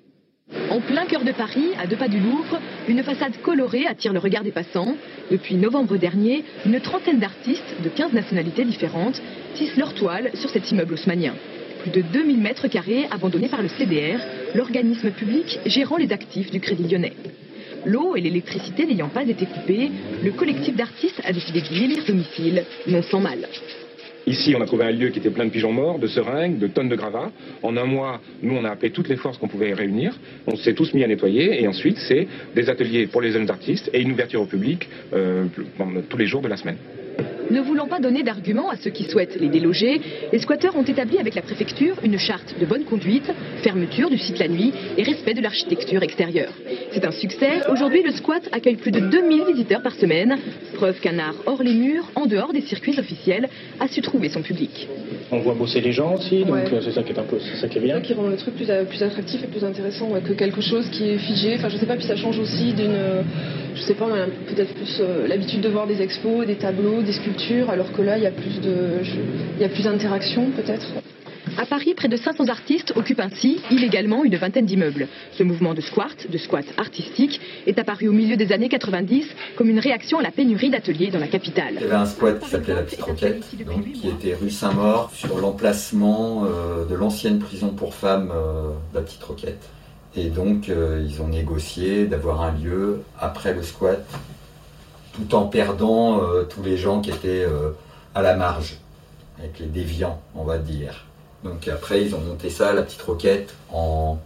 En plein cœur de Paris, à deux pas du Louvre, une façade colorée attire le regard des passants. Depuis novembre dernier, une trentaine d'artistes de quinze nationalités différentes tissent leur toile sur cet immeuble haussmannien. Plus de deux mille mètres carrés abandonnés par le C D R, l'organisme public gérant les actifs du Crédit Lyonnais. L'eau et l'électricité n'ayant pas été coupées, le collectif d'artistes a décidé d'y élire domicile, non sans mal. Ici, on a trouvé un lieu qui était plein de pigeons morts, de seringues, de tonnes de gravats. En un mois, nous, on a appelé toutes les forces qu'on pouvait réunir. On s'est tous mis à nettoyer. Et ensuite, c'est des ateliers pour les jeunes artistes et une ouverture au public euh, tous les jours de la semaine. Ne voulant pas donner d'arguments à ceux qui souhaitent les déloger, les squatteurs ont établi avec la préfecture une charte de bonne conduite, fermeture du site la nuit et respect de l'architecture extérieure. C'est un succès. Aujourd'hui, le squat accueille plus de deux mille visiteurs par semaine. Preuve qu'un art hors les murs, en dehors des circuits officiels, a su trouver son public. On voit bosser les gens aussi, donc ouais. c'est ça qui est un peu, c'est ça qui est bien. C'est ça qui rend le truc plus, plus attractif et plus intéressant ouais, que quelque chose qui est figé. Enfin, je sais pas, puis ça change aussi d'une, je sais pas, on a peut-être plus euh, l'habitude de voir des expos, des tableaux, des sculptures, alors que là, il y a plus de, je, il y a plus d'interaction peut-être. À Paris, près de cinq cents artistes occupent ainsi illégalement une vingtaine d'immeubles. Ce mouvement de squat, de squat artistique, est apparu au milieu des années quatre-vingt-dix comme une réaction à la pénurie d'ateliers dans la capitale. Il y avait un squat qui s'appelait la Petite Roquette, donc, qui était rue Saint-Maur, sur l'emplacement euh, de l'ancienne prison pour femmes euh, de la Petite Roquette. Et donc, euh, ils ont négocié d'avoir un lieu après le squat, tout en perdant euh, tous les gens qui étaient euh, à la marge, avec les déviants, on va dire. Donc après, ils ont monté ça, la Petite Roquette, en,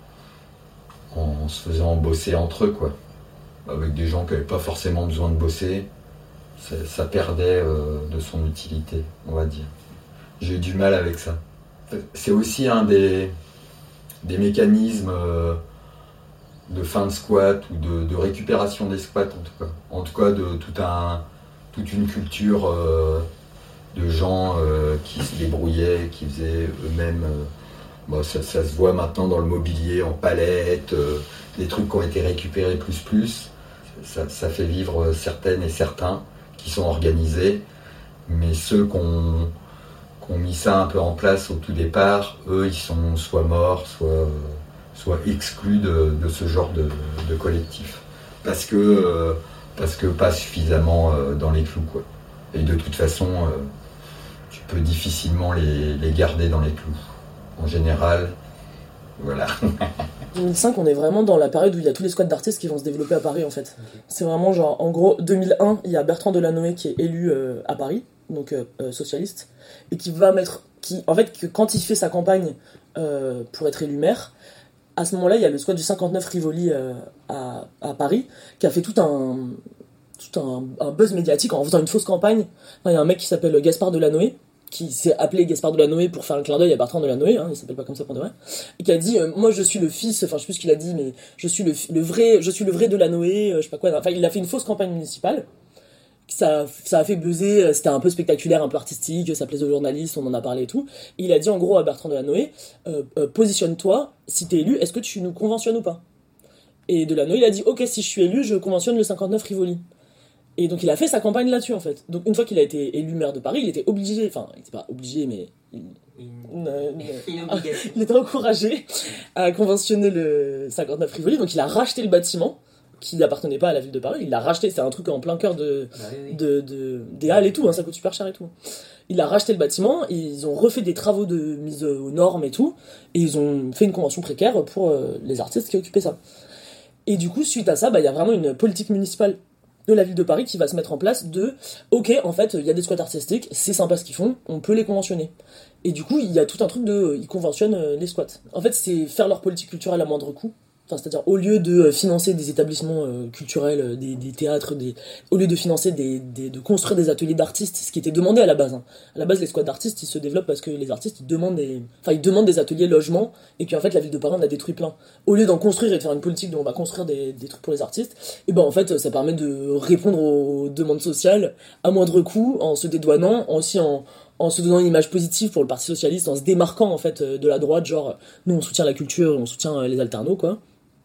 en se faisant bosser entre eux, quoi. Avec des gens qui n'avaient pas forcément besoin de bosser. Ça, ça perdait euh, de son utilité, on va dire. J'ai eu du mal avec ça. C'est aussi un des, des mécanismes euh, de fin de squat ou de, de récupération des squats, en tout cas. En tout cas, de tout un, toute une culture... Euh, de gens euh, qui se débrouillaient, qui faisaient eux-mêmes. Euh, bon, ça, ça se voit maintenant dans le mobilier en palette, euh, des trucs qui ont été récupérés plus plus. Ça, ça fait vivre certaines et certains qui sont organisés, mais ceux qui ont, qui ont mis ça un peu en place au tout départ, eux, ils sont soit morts, soit, soit exclus de, de ce genre de, de collectif. Parce que, euh, parce que pas suffisamment euh, dans les clous, quoi. Et de toute façon, euh, tu peux difficilement les, les garder dans les clous. En général, voilà. deux mille cinq, on est vraiment dans la période où il y a tous les squats d'artistes qui vont se développer à Paris, en fait. C'est vraiment genre, en gros, deux mille un, il y a Bertrand Delanoë qui est élu euh, à Paris, donc euh, euh, socialiste, et qui va mettre... Qui, en fait, que quand il fait sa campagne euh, pour être élu maire, à ce moment-là, il y a le squat du cinquante-neuf Rivoli euh, à, à Paris, qui a fait tout un... tout un, un buzz médiatique en faisant une fausse campagne. Il y a un mec qui s'appelle Gaspard Delanoë, qui s'est appelé Gaspard Delanoë pour faire un clin d'œil à Bertrand Delanoë, hein, il s'appelle pas comme ça pour de vrai, et qui a dit euh, moi je suis le fils, enfin je sais plus ce qu'il a dit, mais je suis le, le vrai, je suis le vrai Delanoë, euh, je sais pas quoi. Enfin il a fait une fausse campagne municipale. Ça, ça a fait buzzer, c'était un peu spectaculaire, un peu artistique, ça plaisait aux journalistes, on en a parlé et tout. Et il a dit en gros à Bertrand Delanoë, euh, euh, positionne-toi, si t'es élu, est-ce que tu nous conventionnes ou pas? Et Delanoë il a dit ok, si je suis élu, je conventionne le cinquante-neuf Rivoli. Et donc il a fait sa campagne là-dessus en fait. Donc une fois qu'il a été élu maire de Paris, il était obligé, enfin il était pas obligé mais il, il, il, il était encouragé à conventionner le cinquante-neuf Rivoli. Donc il a racheté le bâtiment qui n'appartenait pas à la ville de Paris. Il l'a racheté, c'est un truc en plein cœur de, bah oui, oui. de, de des halles et tout, hein, ça coûte super cher et tout. Il a racheté le bâtiment, ils ont refait des travaux de mise aux normes et tout, et ils ont fait une convention précaire pour euh, les artistes qui occupaient ça. Et du coup suite à ça, bah il y a vraiment une politique municipale de la ville de Paris qui va se mettre en place de ok, en fait il y a des squats artistiques, c'est sympa ce qu'ils font, on peut les conventionner. Et du coup il y a tout un truc de ils conventionnent les squats. En fait c'est faire leur politique culturelle à moindre coût. Enfin, c'est-à-dire au lieu de financer des établissements euh, culturels, des, des théâtres, des... au lieu de financer des, des, de construire des ateliers d'artistes, ce qui était demandé à la base. Hein. À la base, les squats d'artistes, ils se développent parce que les artistes, ils demandent des, enfin, ils demandent des ateliers logements et qu'en fait, la ville de Paris en a détruit plein. Au lieu d'en construire et de faire une politique dont on va construire des, des trucs pour les artistes, et ben en fait, ça permet de répondre aux demandes sociales à moindre coût, en se dédouanant, aussi en en se donnant une image positive pour le Parti socialiste, en se démarquant en fait de la droite, genre nous on soutient la culture, on soutient les alternos quoi.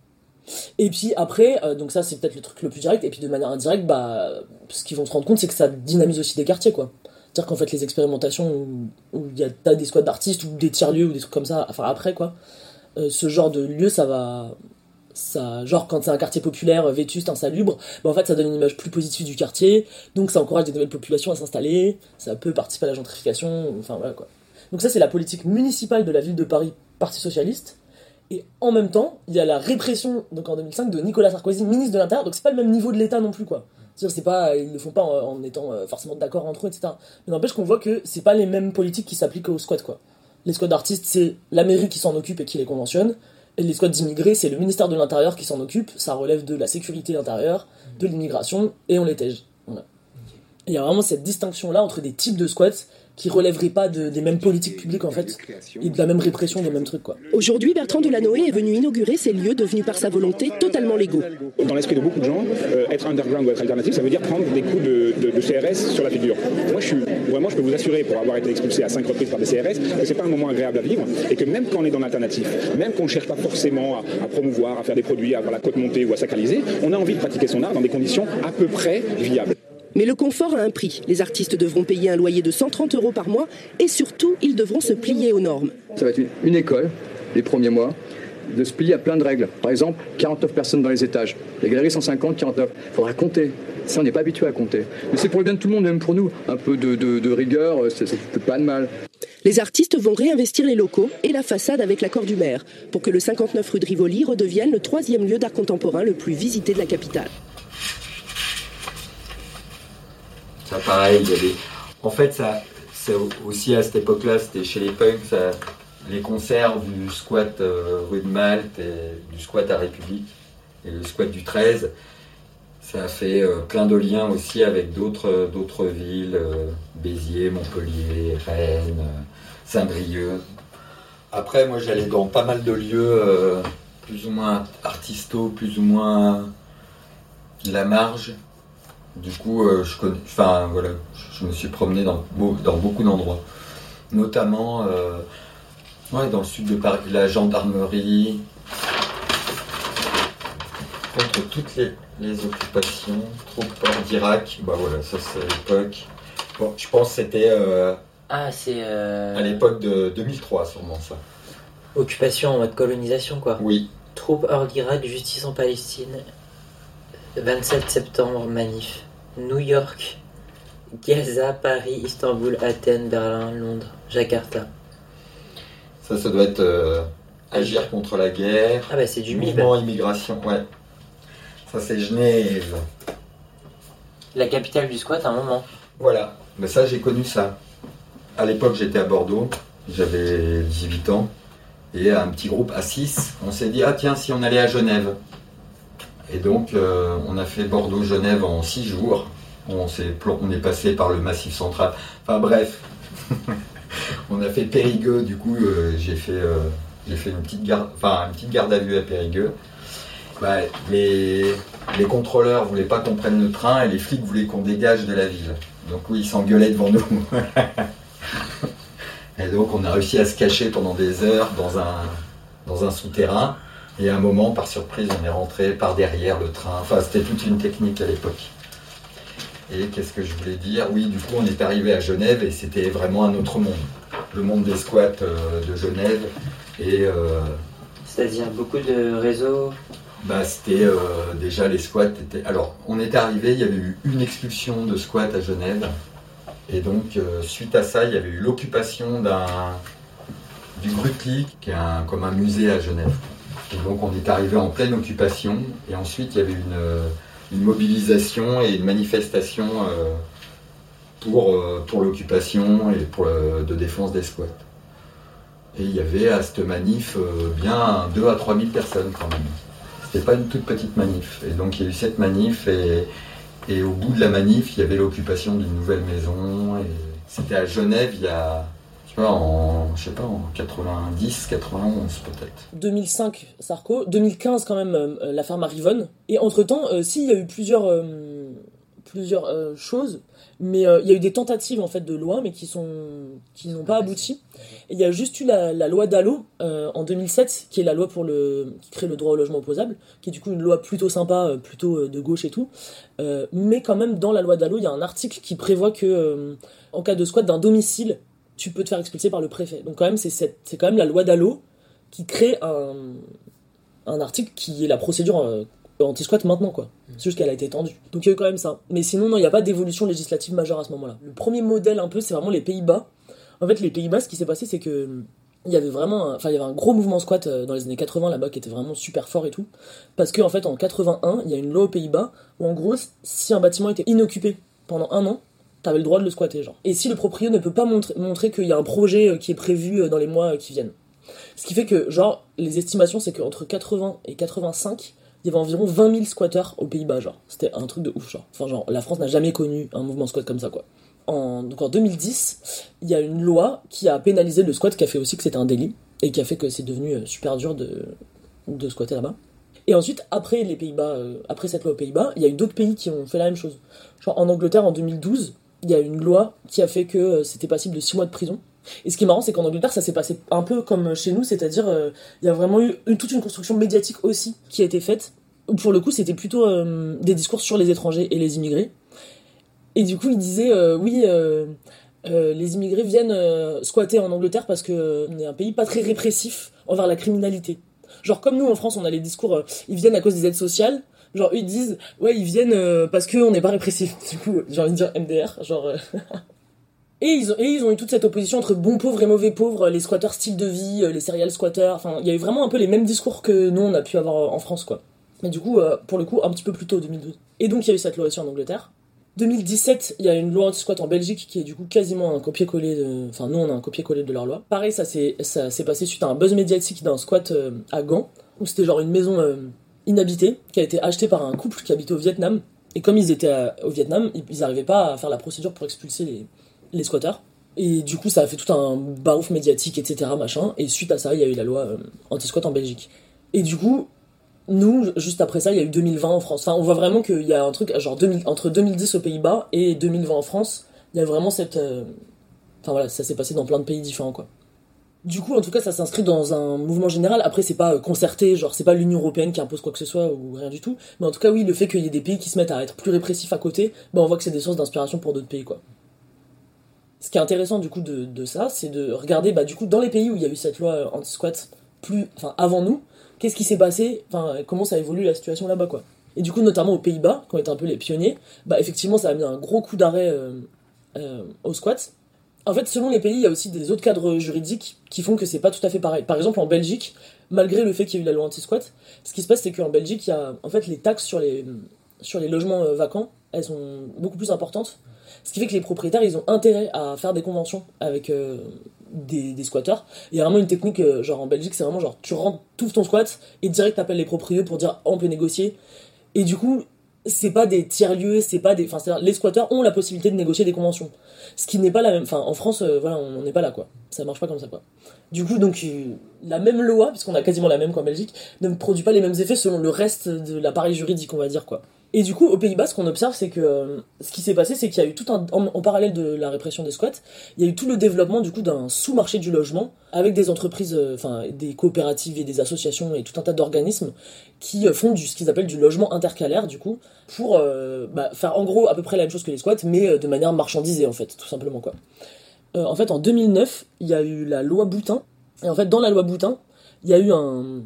Et puis après, euh, donc ça c'est peut-être le truc le plus direct, et puis de manière indirecte, bah, ce qu'ils vont se rendre compte c'est que ça dynamise aussi des quartiers quoi. C'est-à-dire qu'en fait les expérimentations où il y a t'as des squats d'artistes ou des tiers-lieux ou des trucs comme ça, enfin après quoi, euh, ce genre de lieu ça va, ça, genre quand c'est un quartier populaire, vétuste, insalubre, bah en fait ça donne une image plus positive du quartier, donc ça encourage des nouvelles populations à s'installer, ça peut participer à la gentrification, enfin voilà quoi. Donc ça c'est la politique municipale de la ville de Paris, Parti Socialiste, et en même temps, il y a la répression, donc en deux mille cinq, de Nicolas Sarkozy, ministre de l'Intérieur, donc c'est pas le même niveau de l'État non plus quoi. C'est-à-dire, c'est pas, ils le font pas en, en étant forcément d'accord entre eux, et cetera. Mais n'empêche qu'on voit que c'est pas les mêmes politiques qui s'appliquent aux squats quoi. Les squats d'artistes, c'est la mairie qui s'en occupe et qui les conventionne. Et les squats d'immigrés, c'est le ministère de l'Intérieur qui s'en occupe. Ça relève de la sécurité intérieure, de l'immigration, et on les tège. Voilà. Il y a vraiment cette distinction-là entre des types de squats qui relèveraient pas de, des mêmes politiques publiques, en fait, et de la même répression des mêmes trucs, quoi. Aujourd'hui, Bertrand Delanoë est venu inaugurer ces lieux devenus par sa volonté totalement légaux. Dans l'esprit de beaucoup de gens, euh, être underground ou être alternatif, ça veut dire prendre des coups de, de, de C R S sur la figure. Moi, je suis, vraiment, je peux vous assurer, pour avoir été expulsé à cinq reprises par des C R S, que c'est pas un moment agréable à vivre, et que même quand on est dans l'alternatif, même qu'on ne cherche pas forcément à, à promouvoir, à faire des produits, à avoir la côte montée ou à sacraliser, on a envie de pratiquer son art dans des conditions à peu près viables. Mais le confort a un prix. Les artistes devront payer un loyer de cent trente euros par mois et surtout, ils devront se plier aux normes. Ça va être une, une école, les premiers mois, de se plier à plein de règles. Par exemple, quarante-neuf personnes dans les étages. Les galeries cent cinquante, quarante-neuf. Il faudra compter. Ça, on n'est pas habitué à compter. Mais c'est pour le bien de tout le monde, même pour nous. Un peu de, de, de rigueur, ça ne fait pas de mal. Les artistes vont réinvestir les locaux et la façade avec l'accord du maire pour que le cinquante-neuf rue de Rivoli redevienne le troisième lieu d'art contemporain le plus visité de la capitale. Ça, pareil, il y avait... En fait, ça, c'est aussi à cette époque-là, c'était chez les punks, ça, les concerts du squat euh, rue de Malte et du squat à République et le squat du treize, ça a fait euh, plein de liens aussi avec d'autres, euh, d'autres villes, euh, Béziers, Montpellier, Rennes, euh, Saint-Brieuc. Après, moi, j'allais dans pas mal de lieux euh, plus ou moins artisto, plus ou moins la marge. Du coup, euh, je connais, enfin voilà, je me suis promené dans, dans beaucoup d'endroits, notamment euh, ouais, dans le sud de Paris, la gendarmerie, contre toutes les, les occupations, troupes hors d'Irak, bah voilà, ça c'est à l'époque. Bon, je pense que c'était euh, ah, c'est euh... à l'époque de deux mille trois, sûrement ça. Occupation en mode colonisation, quoi. Oui. Troupes hors d'Irak, justice en Palestine, vingt-sept septembre, manif. New York, Gaza, Paris, Istanbul, Athènes, Berlin, Londres, Jakarta. Ça, ça doit être euh, agir contre la guerre. Ah bah c'est du mouvement immigration, ouais. Ça c'est Genève. La capitale du squat à un moment. Voilà, mais ça j'ai connu ça. À l'époque j'étais à Bordeaux, j'avais dix-huit ans, et un petit groupe à six, on s'est dit ah tiens si on allait à Genève. Et donc, euh, on a fait Bordeaux-Genève en six jours. On, s'est, on est passé par le Massif central. Enfin bref, on a fait Périgueux. Du coup, euh, j'ai fait, euh, j'ai fait une petite garde, enfin une petite garde à vue à Périgueux. Bah, les, les contrôleurs voulaient pas qu'on prenne le train et les flics voulaient qu'on dégage de la ville. Donc oui, ils s'engueulaient devant nous. Et donc, on a réussi à se cacher pendant des heures dans un, dans un souterrain. Et à un moment, par surprise, on est rentré par derrière le train. Enfin, c'était toute une technique à l'époque. Et qu'est-ce que je voulais dire ? Oui, du coup, on est arrivé à Genève et c'était vraiment un autre monde. Le monde des squats euh, de Genève. Et, euh, c'est-à-dire beaucoup de réseaux ? Bah, c'était euh, déjà les squats. Étaient... Alors, on est arrivé, il y avait eu une expulsion de squats à Genève. Et donc, euh, suite à ça, il y avait eu l'occupation d'un, du Grutli, qui est un, comme un musée à Genève. Et donc on est arrivé en pleine occupation et ensuite il y avait une, une mobilisation et une manifestation euh, pour, euh, pour l'occupation et pour le, de défense des squats. Et il y avait à cette manif euh, bien deux à trois mille personnes quand même. C'était pas une toute petite manif. Et donc il y a eu cette manif et, et au bout de la manif il y avait l'occupation d'une nouvelle maison. Et c'était à Genève il y a... En, je sais pas, en quatre-vingt-dix, quatre-vingt-onze peut-être. deux mille cinq, Sarko. deux mille quinze, quand même, euh, l'affaire Marivonne. Et entre-temps, euh, si, il y a eu plusieurs, euh, plusieurs euh, choses, mais euh, il y a eu des tentatives, en fait, de loi, mais qui sont, qui n'ont pas abouti. Et il y a juste eu la, la loi Dallot, euh, en deux mille sept, qui est la loi pour le, qui crée le droit au logement opposable, qui est du coup une loi plutôt sympa, euh, plutôt euh, de gauche et tout. Euh, mais quand même, dans la loi Dallot, il y a un article qui prévoit que, euh, en cas de squat d'un domicile, tu peux te faire expulser par le préfet. Donc quand même, c'est, cette, c'est quand même la loi Dallot qui crée un, un article qui est la procédure euh, anti-squat maintenant, quoi. C'est juste qu'elle a été étendue. Donc il y a eu quand même ça. Mais sinon, non, il n'y a pas d'évolution législative majeure à ce moment-là. Le premier modèle, un peu, c'est vraiment les Pays-Bas. En fait, les Pays-Bas, ce qui s'est passé, c'est que il y avait vraiment, un... enfin, il y avait un gros mouvement squat dans les années quatre-vingts là-bas qui était vraiment super fort et tout. Parce qu'en fait, en quatre-vingt-un, il y a une loi aux Pays-Bas où, en gros, si un bâtiment était inoccupé pendant un an, t'avais le droit de le squatter, genre. Et si le proprio ne peut pas montrer, montrer qu'il y a un projet qui est prévu dans les mois qui viennent. Ce qui fait que, genre, les estimations, c'est qu'entre quatre-vingts et quatre-vingt-cinq, il y avait environ vingt mille squatteurs aux Pays-Bas, genre. C'était un truc de ouf, genre. Enfin, genre, la France n'a jamais connu un mouvement squat comme ça, quoi. En, donc en deux mille dix, il y a une loi qui a pénalisé le squat, qui a fait aussi que c'était un délit, et qui a fait que c'est devenu super dur de, de squatter là-bas. Et ensuite, après les Pays-Bas, euh, après cette loi aux Pays-Bas, il y a eu d'autres pays qui ont fait la même chose. Genre en Angleterre, en deux mille douze, il y a une loi qui a fait que euh, c'était passible de six mois de prison. Et ce qui est marrant, c'est qu'en Angleterre, ça s'est passé un peu comme chez nous, c'est-à-dire euh, il y a vraiment eu une, toute une construction médiatique aussi qui a été faite. Pour le coup, c'était plutôt euh, des discours sur les étrangers et les immigrés. Et du coup, il disait, euh, oui, euh, euh, les immigrés viennent euh, squatter en Angleterre parce qu'on euh, est un pays pas très répressif envers la criminalité. Genre, comme nous, en France, on a les discours, euh, ils viennent à cause des aides sociales. Genre, eux, ils disent, ouais, ils viennent euh, parce qu'on n'est pas répressif. Du coup, j'ai envie de dire M D R, genre... Euh... et, ils ont, et ils ont eu toute cette opposition entre bons pauvres et mauvais pauvres, les squatteurs style de vie, les serial squatteurs. Enfin, il y a eu vraiment un peu les mêmes discours que nous, on a pu avoir en France, quoi. Mais du coup, euh, pour le coup, un petit peu plus tôt, deux mille douze. Et donc, il y a eu cette loi aussi en Angleterre. deux mille dix-sept, il y a une loi anti-squat en Belgique qui est du coup quasiment un copier-coller de... Enfin, nous, on a un copier-coller de leur loi. Pareil, ça s'est, ça s'est passé suite à un buzz médiatique d'un squat euh, à Gand, où c'était genre une maison euh, inhabitée, qui a été achetée par un couple qui habitait au Vietnam. Et comme ils étaient à, au Vietnam, ils n'arrivaient pas à faire la procédure pour expulser les, les squatteurs. Et du coup, ça a fait tout un barouf médiatique, et cetera, machin. Et suite à ça, il y a eu la loi euh, anti-squat en Belgique. Et du coup... Nous, juste après ça, il y a eu deux mille vingt en France. Enfin, on voit vraiment qu'il y a un truc, genre deux mille, entre deux mille dix aux Pays-Bas et deux mille vingt en France, il y a vraiment cette... Euh... Enfin voilà, ça s'est passé dans plein de pays différents, quoi. Du coup, en tout cas, ça s'inscrit dans un mouvement général. Après, c'est pas concerté, genre c'est pas l'Union Européenne qui impose quoi que ce soit ou rien du tout. Mais en tout cas, oui, le fait qu'il y ait des pays qui se mettent à être plus répressifs à côté, bah, on voit que c'est des sources d'inspiration pour d'autres pays, quoi. Ce qui est intéressant, du coup, de, de ça, c'est de regarder, bah, du coup, dans les pays où il y a eu cette loi anti-squat plus... Enfin, avant nous, qu'est-ce qui s'est passé, enfin, comment ça évolue la situation là-bas, quoi. Et du coup, notamment aux Pays-Bas, qui ont été un peu les pionniers, bah, effectivement, ça a mis un gros coup d'arrêt euh, euh, au squat. En fait, selon les pays, il y a aussi des autres cadres juridiques qui font que c'est pas tout à fait pareil. Par exemple, en Belgique, malgré le fait qu'il y ait eu la loi anti-squat, ce qui se passe, c'est qu'en Belgique, il y a, en fait, les taxes sur les, sur les logements euh, vacants, elles sont beaucoup plus importantes. Ce qui fait que les propriétaires, ils ont intérêt à faire des conventions avec euh, des, des squatteurs. Il y a vraiment une technique, euh, genre en Belgique, c'est vraiment genre, tu rentres, t'ouvres ton squat, et direct t'appelles les propriétaires pour dire, oh, on peut négocier. Et du coup, c'est pas des tiers-lieux, c'est pas des... Enfin, c'est-à-dire, les squatteurs ont la possibilité de négocier des conventions. Ce qui n'est pas la même... Enfin, en France, euh, voilà, on n'est pas là, quoi. Ça marche pas comme ça, quoi. Du coup, donc, euh, la même loi, puisqu'on a quasiment la même qu'en Belgique, ne produit pas les mêmes effets selon le reste de l'appareil juridique, on va dire, quoi. Et du coup, aux Pays-Bas, ce qu'on observe, c'est que euh, ce qui s'est passé, c'est qu'il y a eu tout un... En, en parallèle de la répression des squats, il y a eu tout le développement, du coup, d'un sous-marché du logement, avec des entreprises, enfin, euh, des coopératives et des associations et tout un tas d'organismes qui euh, font du, ce qu'ils appellent du logement intercalaire, du coup, pour euh, bah, faire en gros à peu près la même chose que les squats, mais euh, de manière marchandisée, en fait, tout simplement, quoi. Euh, en fait, en deux mille neuf, il y a eu la loi Boutin, et en fait, dans la loi Boutin, il y a eu un,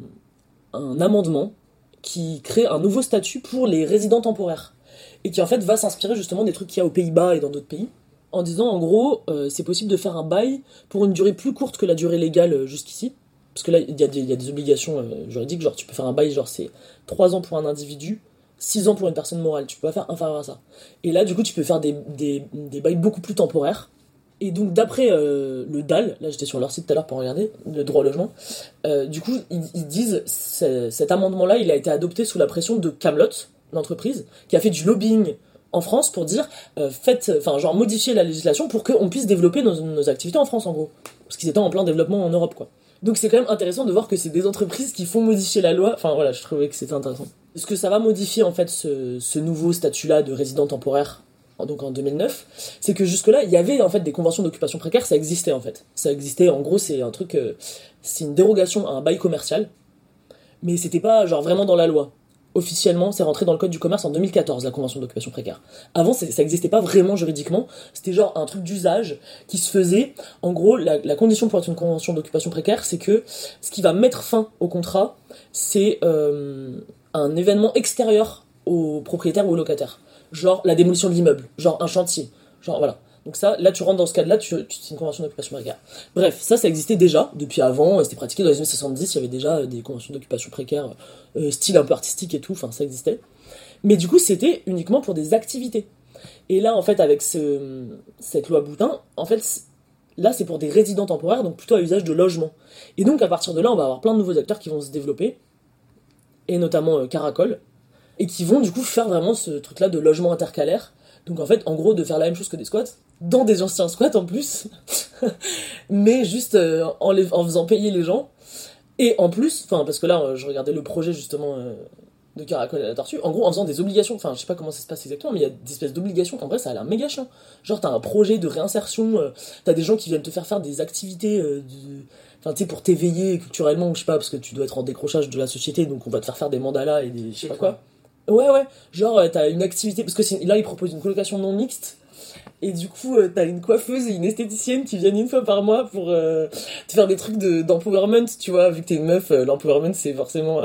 un amendement qui crée un nouveau statut pour les résidents temporaires, et qui en fait va s'inspirer justement des trucs qu'il y a aux Pays-Bas et dans d'autres pays, en disant en gros, euh, c'est possible de faire un bail pour une durée plus courte que la durée légale euh, jusqu'ici, parce que là, il y, y a des obligations euh, juridiques, genre tu peux faire un bail, genre c'est trois ans pour un individu, six ans pour une personne morale, tu peux pas faire inférieur à ça. Et là, du coup, tu peux faire des, des, des bails beaucoup plus temporaires. Et donc, d'après euh, le D A L, là j'étais sur leur site tout à l'heure pour regarder, le droit au logement, euh, du coup, ils, ils disent, cet amendement-là, il a été adopté sous la pression de Camelot, l'entreprise, qui a fait du lobbying en France pour dire, euh, faites, enfin, genre, modifier la législation pour qu'on puisse développer nos, nos activités en France, en gros. Parce qu'ils étaient en plein développement en Europe, quoi. Donc c'est quand même intéressant de voir que c'est des entreprises qui font modifier la loi, enfin voilà, je trouvais que c'était intéressant. Ce que ça va modifier, en fait, ce, ce nouveau statut-là de résident temporaire, donc en deux mille neuf, c'est que jusque-là, il y avait en fait des conventions d'occupation précaire, ça existait en fait. Ça existait, en gros, c'est un truc, euh, c'est une dérogation à un bail commercial, mais c'était pas genre vraiment dans la loi. officiellement, c'est rentré dans le code du commerce en deux mille quatorze, la convention d'occupation précaire. Avant, ça n'existait pas vraiment juridiquement, c'était genre un truc d'usage qui se faisait. En gros, la, la condition pour être une convention d'occupation précaire, c'est que ce qui va mettre fin au contrat, c'est euh, un événement extérieur au propriétaire ou au locataire. Genre la démolition de l'immeuble, genre un chantier, genre voilà. Donc ça, là tu rentres dans ce cadre-là, tu, tu, c'est une convention d'occupation précaire. Bref, ça, ça existait déjà depuis avant, c'était pratiqué dans les années soixante-dix, il y avait déjà des conventions d'occupation précaire, euh, style un peu artistique et tout, enfin ça existait. Mais du coup, c'était uniquement pour des activités. Et là, en fait, avec ce, cette loi Boutin, en fait, là c'est pour des résidents temporaires, donc plutôt à usage de logement. Et donc à partir de là, on va avoir plein de nouveaux acteurs qui vont se développer, et notamment euh, Caracol, et qui vont du coup faire vraiment ce truc-là de logement intercalaire. Donc en fait, en gros, de faire la même chose que des squats, dans des anciens squats en plus, mais juste euh, en, les, en faisant payer les gens. Et en plus, enfin parce que là, euh, je regardais le projet justement euh, de Caracol et la Tortue, en gros en faisant des obligations, enfin je sais pas comment ça se passe exactement, mais il y a des espèces d'obligations, en vrai ça a l'air méga chiant. Genre t'as un projet de réinsertion, euh, t'as des gens qui viennent te faire faire des activités, euh, de... enfin tu sais pour t'éveiller culturellement, ou je sais pas, parce que tu dois être en décrochage de la société, donc on va te faire faire des mandalas et des je sais pas quoi. Ouais, ouais, genre euh, t'as une activité, parce que c'est... là ils proposent une colocation non mixte, et du coup euh, t'as une coiffeuse et une esthéticienne qui viennent une fois par mois pour euh, te faire des trucs de, d'empowerment, tu vois, vu que t'es une meuf, euh, l'empowerment c'est forcément...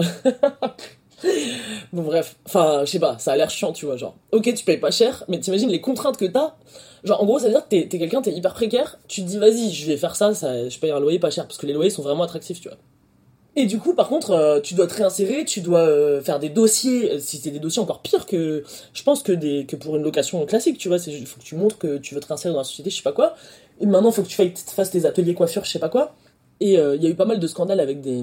Bon bref, enfin je sais pas, ça a l'air chiant, tu vois, genre, ok tu payes pas cher, mais t'imagines les contraintes que t'as, genre en gros ça veut dire que t'es, t'es quelqu'un, t'es hyper précaire, tu te dis vas-y je vais faire ça, ça, je paye un loyer pas cher, parce que les loyers sont vraiment attractifs, tu vois. Et du coup, par contre, euh, tu dois te réinsérer, tu dois euh, faire des dossiers, euh, si c'est des dossiers encore pires que, je pense que des que pour une location classique, tu vois, il faut que tu montres que tu veux te réinsérer dans la société, je sais pas quoi. Et maintenant, il faut que tu fasses tes ateliers coiffure, je sais pas quoi. Et il euh, y a eu pas mal de scandales avec des,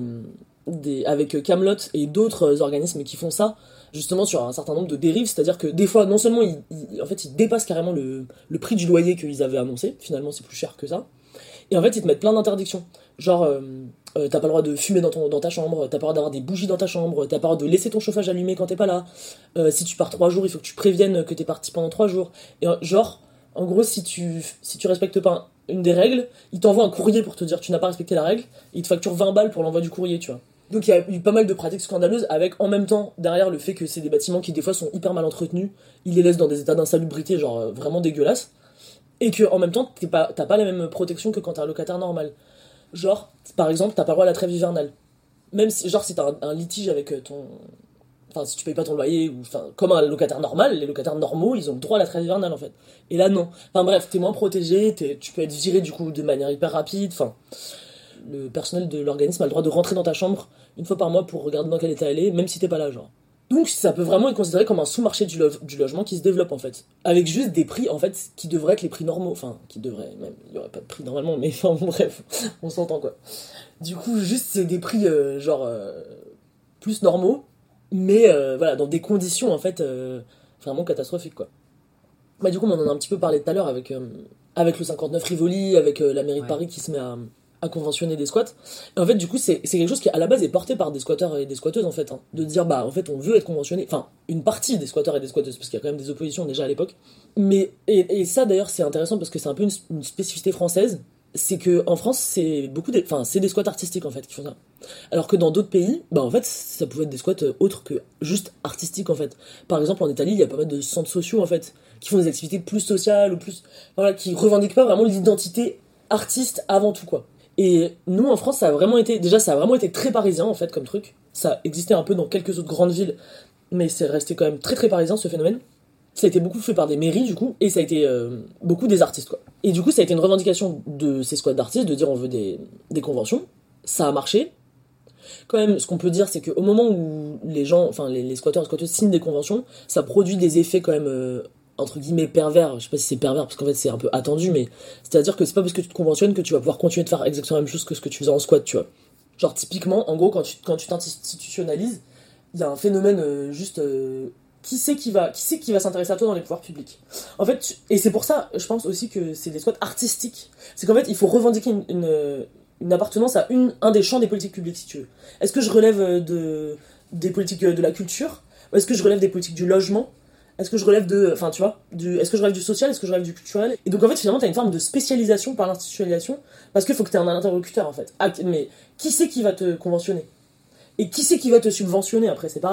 des avec Camelot et d'autres organismes qui font ça, justement sur un certain nombre de dérives, c'est-à-dire que des fois, non seulement ils, ils, en fait, ils dépassent carrément le, le prix du loyer qu'ils avaient annoncé, finalement c'est plus cher que ça, et en fait, ils te mettent plein d'interdictions. Genre, euh, euh, t'as pas le droit de fumer dans, ton, dans ta chambre, t'as pas le droit d'avoir des bougies dans ta chambre, t'as pas le droit de laisser ton chauffage allumé quand t'es pas là. Euh, si tu pars trois jours, il faut que tu préviennes que t'es parti pendant trois jours. Et euh, genre, en gros, si tu, si tu respectes pas une des règles, ils t'envoient un courrier pour te dire tu n'as pas respecté la règle, et ils te facturent vingt balles pour l'envoi du courrier, tu vois. Donc il y a eu pas mal de pratiques scandaleuses, avec en même temps, derrière le fait que c'est des bâtiments qui des fois sont hyper mal entretenus, ils les laissent dans des états d'insalubrité, genre euh, vraiment dégueulasses. Et que en même temps t'es pas, t'as pas la même protection que quand t'es un locataire normal. Genre, par exemple, t'as pas le droit à la trêve hivernale. Même si, genre, si t'as un, un litige avec ton... Enfin, si tu payes pas ton loyer, ou enfin, comme un locataire normal, les locataires normaux, ils ont le droit à la trêve hivernale, en fait. Et là, non. Enfin bref, t'es moins protégé, t'es, tu peux être viré, du coup, de manière hyper rapide, enfin... Le personnel de l'organisme a le droit de rentrer dans ta chambre une fois par mois pour regarder dans quel état elle est, même si t'es pas là, genre. Donc ça peut vraiment être considéré comme un sous-marché du, lo- du logement qui se développe en fait. Avec juste des prix en fait qui devraient être les prix normaux. Enfin, qui devraient, même, il n'y aurait pas de prix normalement, mais enfin bon, bref, on s'entend quoi. Du coup, juste c'est des prix euh, genre euh, plus normaux, mais euh, voilà, dans des conditions en fait euh, vraiment catastrophiques quoi. Bah du coup, on en a un petit peu parlé tout à l'heure avec, euh, avec le cinquante-neuf Rivoli, avec euh, la mairie de Paris qui se met à... à conventionner des squats. Et en fait, du coup, c'est, c'est quelque chose qui, à la base, est porté par des squatteurs et des squatteuses, en fait. Hein, de dire, bah, en fait, on veut être conventionné. Enfin, une partie des squatteurs et des squatteuses, parce qu'il y a quand même des oppositions déjà à l'époque. Mais, et, et ça, d'ailleurs, c'est intéressant parce que c'est un peu une, une spécificité française. C'est que, en France, c'est beaucoup des, enfin, c'est des squats artistiques, en fait, qui font ça. Alors que dans d'autres pays, bah, en fait, ça pouvait être des squats autres que juste artistiques, en fait. Par exemple, en Italie, il y a pas mal de centres sociaux, en fait, qui font des activités plus sociales, ou plus, voilà, qui revendiquent pas vraiment l'identité artiste avant tout, quoi. Et nous en France ça a vraiment été, déjà ça a vraiment été très parisien en fait comme truc, ça existait un peu dans quelques autres grandes villes, mais c'est resté quand même très très parisien ce phénomène. Ça a été beaucoup fait par des mairies du coup, et ça a été euh, beaucoup des artistes quoi. Et du coup ça a été une revendication de ces squads d'artistes de dire on veut des, des conventions, ça a marché. Quand même ce qu'on peut dire c'est qu'au moment où les gens, enfin les, les squatteurs et squatteuses signent des conventions, ça produit des effets quand même... Euh, entre guillemets pervers, je sais pas si c'est pervers parce qu'en fait c'est un peu attendu, mais c'est-à-dire que c'est pas parce que tu te conventionnes que tu vas pouvoir continuer de faire exactement la même chose que ce que tu faisais en squat, tu vois. Genre typiquement, en gros, quand tu, quand tu t'institutionnalises, il y a un phénomène euh, juste... Euh, qui c'est qui va, qui c'est qui va s'intéresser à toi dans les pouvoirs publics. En fait, tu, et c'est pour ça, je pense aussi que c'est des squats artistiques. C'est qu'en fait, il faut revendiquer une, une, une appartenance à une, un des champs des politiques publiques, si tu veux. Est-ce que je relève de, des politiques de la culture ? Ou est-ce que je relève des politiques du logement ? Est-ce que je relève de... Enfin, tu vois, du, est-ce que je relève du social, est-ce que je relève du culturel ? Et donc, en fait, finalement, t'as une forme de spécialisation par l'institutionnalisation, parce qu'il faut que t'aies un interlocuteur, en fait. Ah, mais qui c'est qui va te conventionner ? Et qui c'est qui va te subventionner, après, c'est pareil.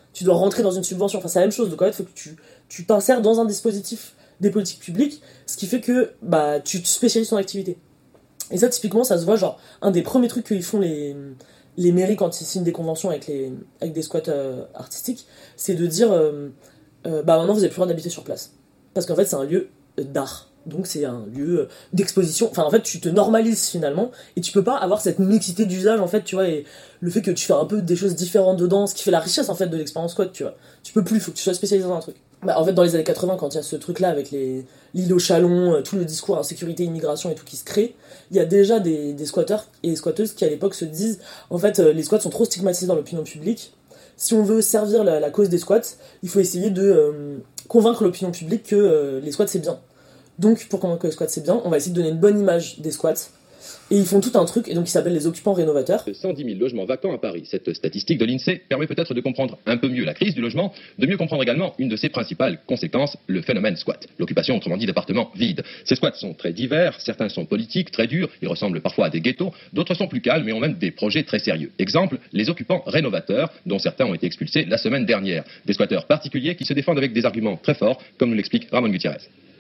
tu dois rentrer dans une subvention, enfin c'est la même chose, donc en fait il faut que tu, tu t'insères dans un dispositif des politiques publiques, ce qui fait que bah, tu te spécialises ton activité. Et ça typiquement ça se voit, genre un des premiers trucs qu'ils font les, les mairies quand ils signent des conventions avec, les, avec des squats euh, artistiques, c'est de dire euh, euh, bah maintenant vous n'avez plus le droit d'habiter sur place, parce qu'en fait c'est un lieu d'art. Donc c'est un lieu d'exposition, enfin en fait tu te normalises finalement et tu peux pas avoir cette mixité d'usage en fait, tu vois, et le fait que tu fais un peu des choses différentes dedans, ce qui fait la richesse en fait de l'expérience squat, tu vois. Tu peux plus, il faut que tu sois spécialisé dans un truc. Bah en fait dans les années quatre-vingts quand il y a ce truc là avec les l'île au Chalon, tout le discours insécurité, immigration et tout qui se crée, il y a déjà des, des squatteurs et des squatteuses qui à l'époque se disent en fait les squats sont trop stigmatisés dans l'opinion publique. Si on veut servir la, la cause des squats, il faut essayer de euh, convaincre l'opinion publique que euh, les squats c'est bien. Donc, pour convaincre que les squats c'est bien, on va essayer de donner une bonne image des squats. Et ils font tout un truc, et donc ils s'appellent les occupants rénovateurs. cent dix mille logements vacants à Paris. Cette statistique de l'INSEE permet peut-être de comprendre un peu mieux la crise du logement, de mieux comprendre également une de ses principales conséquences, le phénomène squat. L'occupation, autrement dit, d'appartements vides. Ces squats sont très divers, certains sont politiques, très durs, ils ressemblent parfois à des ghettos, d'autres sont plus calmes et ont même des projets très sérieux. Exemple, les occupants rénovateurs, dont certains ont été expulsés la semaine dernière. Des squatteurs particuliers qui se défendent avec des arguments très forts, comme nous l'explique Ramon Gutiérrez.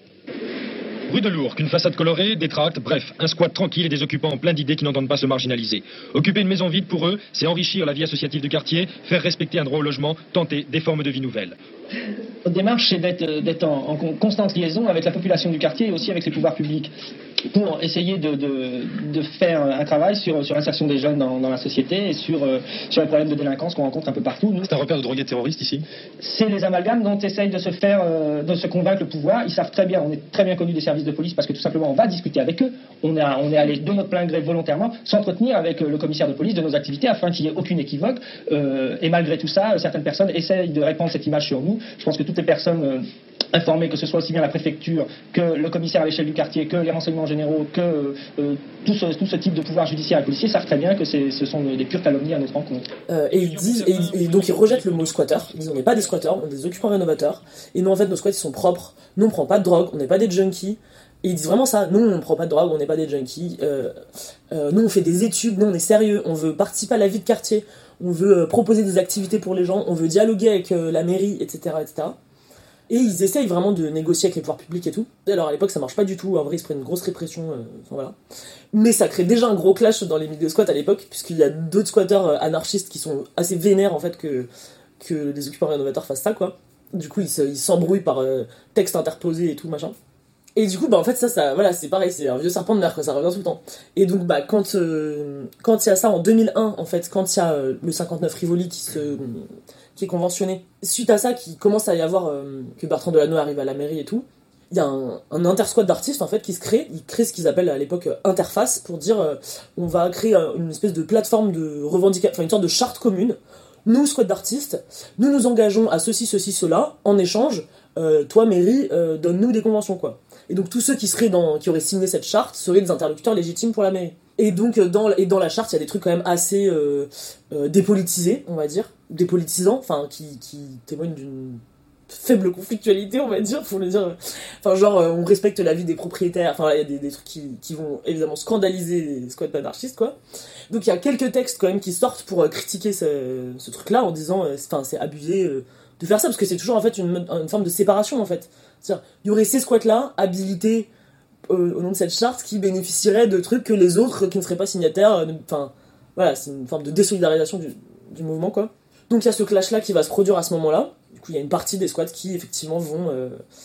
Rue de Lourdes, une façade colorée, des tracts, bref, un squat tranquille et des occupants plein d'idées qui n'entendent pas se marginaliser. Occuper une maison vide pour eux, c'est enrichir la vie associative du quartier, faire respecter un droit au logement, tenter des formes de vie nouvelles. Notre démarche, c'est d'être, d'être en, en constante liaison avec la population du quartier et aussi avec les pouvoirs publics pour essayer de, de, de faire un travail sur, sur l'insertion des jeunes dans, dans la société et sur, euh, sur les problèmes de délinquance qu'on rencontre un peu partout. Nous. C'est un repère de drogués terroristes ici ? C'est les amalgames dont essaye de se faire, euh, de se convaincre le pouvoir. Ils savent très bien, on est très bien connus des services de police parce que tout simplement on va discuter avec eux. On, a, on est allé de notre plein gré volontairement s'entretenir avec le commissaire de police de nos activités afin qu'il n'y ait aucune équivoque. Euh, et malgré tout ça, certaines personnes essayent de répandre cette image sur nous. Je pense que toutes les personnes euh, informées, que ce soit aussi bien la préfecture que le commissaire à l'échelle du quartier, que les renseignements généraux, que euh, tout, ce, tout ce type de pouvoir judiciaire et policier savent très bien que c'est, ce sont des pures calomnies à notre rencontre. Euh, et ils disent, et, et donc ils rejettent le mot squatter. Ils disent on n'est pas des squatteurs, on est des occupants rénovateurs. Et nous en fait nos squats ils sont propres. Nous on prend pas de drogue, on n'est pas des junkies. Et ils disent vraiment ça. Nous on prend pas de drogue, on n'est pas des junkies. Euh, euh, nous on fait des études, nous on est sérieux, on veut participer à la vie de quartier, on veut euh, proposer des activités pour les gens, on veut dialoguer avec euh, la mairie, et cetera, et cetera. Et ils essayent vraiment de négocier avec les pouvoirs publics et tout. Alors à l'époque ça marche pas du tout, en vrai ils se prennent une grosse répression, euh, enfin voilà. Mais ça crée déjà un gros clash dans les milieux squats à l'époque, puisqu'il y a d'autres squatteurs anarchistes qui sont assez vénères en fait que, que les occupants rénovateurs fassent ça quoi. Du coup ils, se, ils s'embrouillent par euh, texte interposé et tout machin. Et du coup bah en fait ça, ça voilà c'est pareil, c'est un vieux serpent de mer quoi, ça revient tout le temps. Et donc bah quand euh, quand il y a ça en deux mille un en fait, quand il y a euh, le cinquante-neuf Rivoli qui se... qui est conventionné. Suite à ça, qui commence à y avoir euh, que Bertrand Delanoë arrive à la mairie et tout, il y a un, un intersquat d'artistes en fait qui se crée. Il crée ce qu'ils appellent à l'époque euh, interface pour dire euh, on va créer euh, une espèce de plateforme de revendication, enfin une sorte de charte commune. Nous, squat d'artistes, nous nous engageons à ceci, ceci, cela. En échange, euh, toi mairie, euh, donne-nous des conventions quoi. Et donc tous ceux qui seraient dans, qui auraient signé cette charte seraient des interlocuteurs légitimes pour la mairie. Et donc dans, et dans la charte, il y a des trucs quand même assez euh, euh, dépolitisés, on va dire, dépolitisants, enfin qui, qui témoignent d'une faible conflictualité, on va dire, faut le dire. Enfin genre euh, on respecte la vie des propriétaires, enfin il y a des, des trucs qui, qui vont évidemment scandaliser les squats anarchistes quoi. Donc il y a quelques textes quand même qui sortent pour euh, critiquer ce, ce truc-là en disant, enfin euh, c'est abusé euh, de faire ça parce que c'est toujours en fait une, une forme de séparation en fait. C'est-à-dire il y aurait ces squats-là habilités euh, au nom de cette charte qui bénéficieraient de trucs que les autres qui ne seraient pas signataires, enfin euh, voilà c'est une forme de désolidarisation du, du mouvement quoi. Donc il y a ce clash-là qui va se produire à ce moment-là. Du coup, il y a une partie des squats qui, effectivement, vont, euh,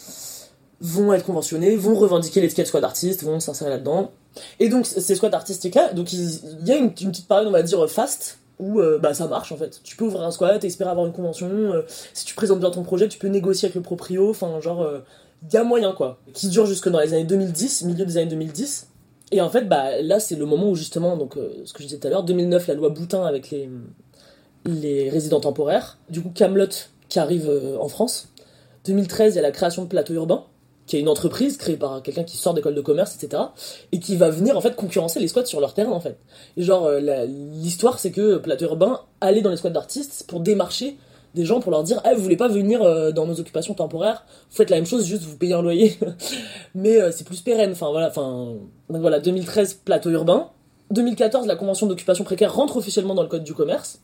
vont être conventionnés, vont revendiquer l'étiquette squat artiste, vont s'insérer là-dedans. Et donc, ces squats artistiques-là, donc il y a une, une petite période, on va dire, fast, où euh, bah, ça marche, en fait. Tu peux ouvrir un squat, espérer avoir une convention, euh, si tu présentes bien ton projet, tu peux négocier avec le proprio, enfin, genre, il euh, y a moyen, quoi. Qui dure jusque dans les années deux mille dix, milieu des années deux mille dix. Et en fait, bah, là, c'est le moment où, justement, donc, euh, ce que je disais tout à l'heure, deux mille neuf, la loi Boutin avec les, les résidents temporaires. Du coup, Camelot qui arrive euh, en France. deux mille treize, il y a la création de Plateau Urbain, qui est une entreprise créée par quelqu'un qui sort d'école de commerce, et cetera, et qui va venir en fait concurrencer les squats sur leur terrain en fait. Et genre euh, la, l'histoire c'est que Plateau Urbain allait dans les squats d'artistes pour démarcher des gens pour leur dire, eh, vous voulez pas venir euh, dans nos occupations temporaires, vous faites la même chose, juste vous payez un loyer, mais euh, c'est plus pérenne. Enfin voilà, enfin donc voilà, deux mille treize Plateau Urbain, deux mille quatorze la convention d'occupation précaire rentre officiellement dans le code du commerce.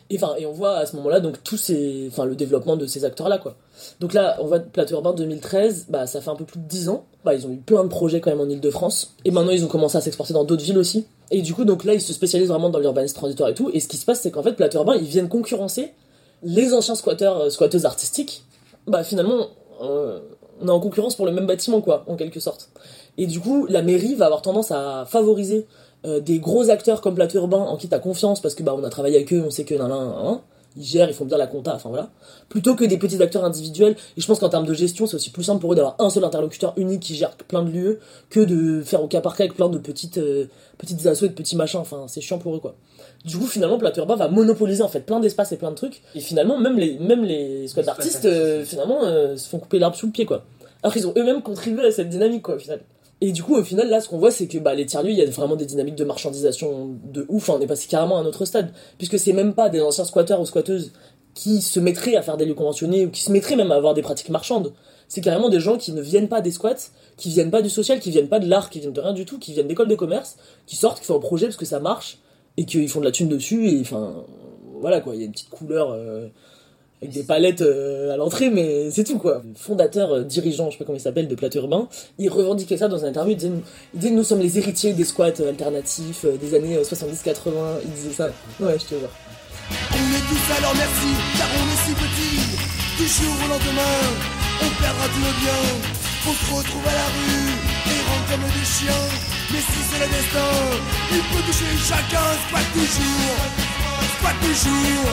Et, enfin, et on voit à ce moment-là donc tous ces, enfin, le développement de ces acteurs-là, quoi. Donc là, on voit Plateau Urbain deux mille treize, bah, ça fait un peu plus de dix ans. Bah, ils ont eu plein de projets quand même en Ile-de-France. Et maintenant, ils ont commencé à s'exporter dans d'autres villes aussi. Et du coup, donc là, ils se spécialisent vraiment dans l'urbanisme transitoire et tout. Et ce qui se passe, c'est qu'en fait, Plateau Urbain, ils viennent concurrencer les anciens squatteurs, euh, squatteuses artistiques. Bah, finalement, euh, on est en concurrence pour le même bâtiment, quoi, en quelque sorte. Et du coup, la mairie va avoir tendance à favoriser euh, des gros acteurs comme Plateau Urbain, en qui t'as confiance, parce que bah, on a travaillé avec eux, on sait que nan, nan, nan, ils gèrent, ils font bien la compta, enfin voilà. Plutôt que des petits acteurs individuels. Et je pense qu'en termes de gestion, c'est aussi plus simple pour eux d'avoir un seul interlocuteur unique qui gère plein de lieux que de faire au cas par cas avec plein de petites, euh, petites assos et de petits machins. Enfin, c'est chiant pour eux, quoi. Du coup, finalement, Plateau Urbain va monopoliser en fait plein d'espaces et plein de trucs. Et finalement, même les, même les squats d'artistes, euh, finalement, euh, se font couper l'arbre sous le pied, quoi. Alors qu'ils ont eux-mêmes contribué à cette dynamique, quoi, au final. Et du coup, au final, là, ce qu'on voit, c'est que bah, les tiers-lieux, il y a vraiment des dynamiques de marchandisation de ouf. Enfin, on est passé carrément à un autre stade. Puisque c'est même pas des anciens squatteurs ou squatteuses qui se mettraient à faire des lieux conventionnés ou qui se mettraient même à avoir des pratiques marchandes. C'est carrément des gens qui ne viennent pas des squats, qui viennent pas du social, qui viennent pas de l'art, qui viennent de rien du tout, qui viennent d'écoles de commerce, qui sortent, qui font un projet parce que ça marche et qu'ils font de la thune dessus. Et enfin, voilà quoi, il y a une petite couleur euh, avec des palettes euh, à l'entrée, mais c'est tout quoi. Le fondateur, euh, dirigeant, je sais pas comment il s'appelle, de Plateau Urbain, il revendiquait ça dans une interview. Il disait, il disait nous sommes les héritiers des squats euh, alternatifs euh, des années euh, soixante-dix quatre-vingts. Il disait ça. Ouais, je te jure. On est tous à leur merci, car on est si petits. Du jour au lendemain, on perdra tout le bien. On se retrouve à la rue, errant comme des chiens. Mais si c'est le destin, il peut toucher chacun. Squat toujours, squat toujours.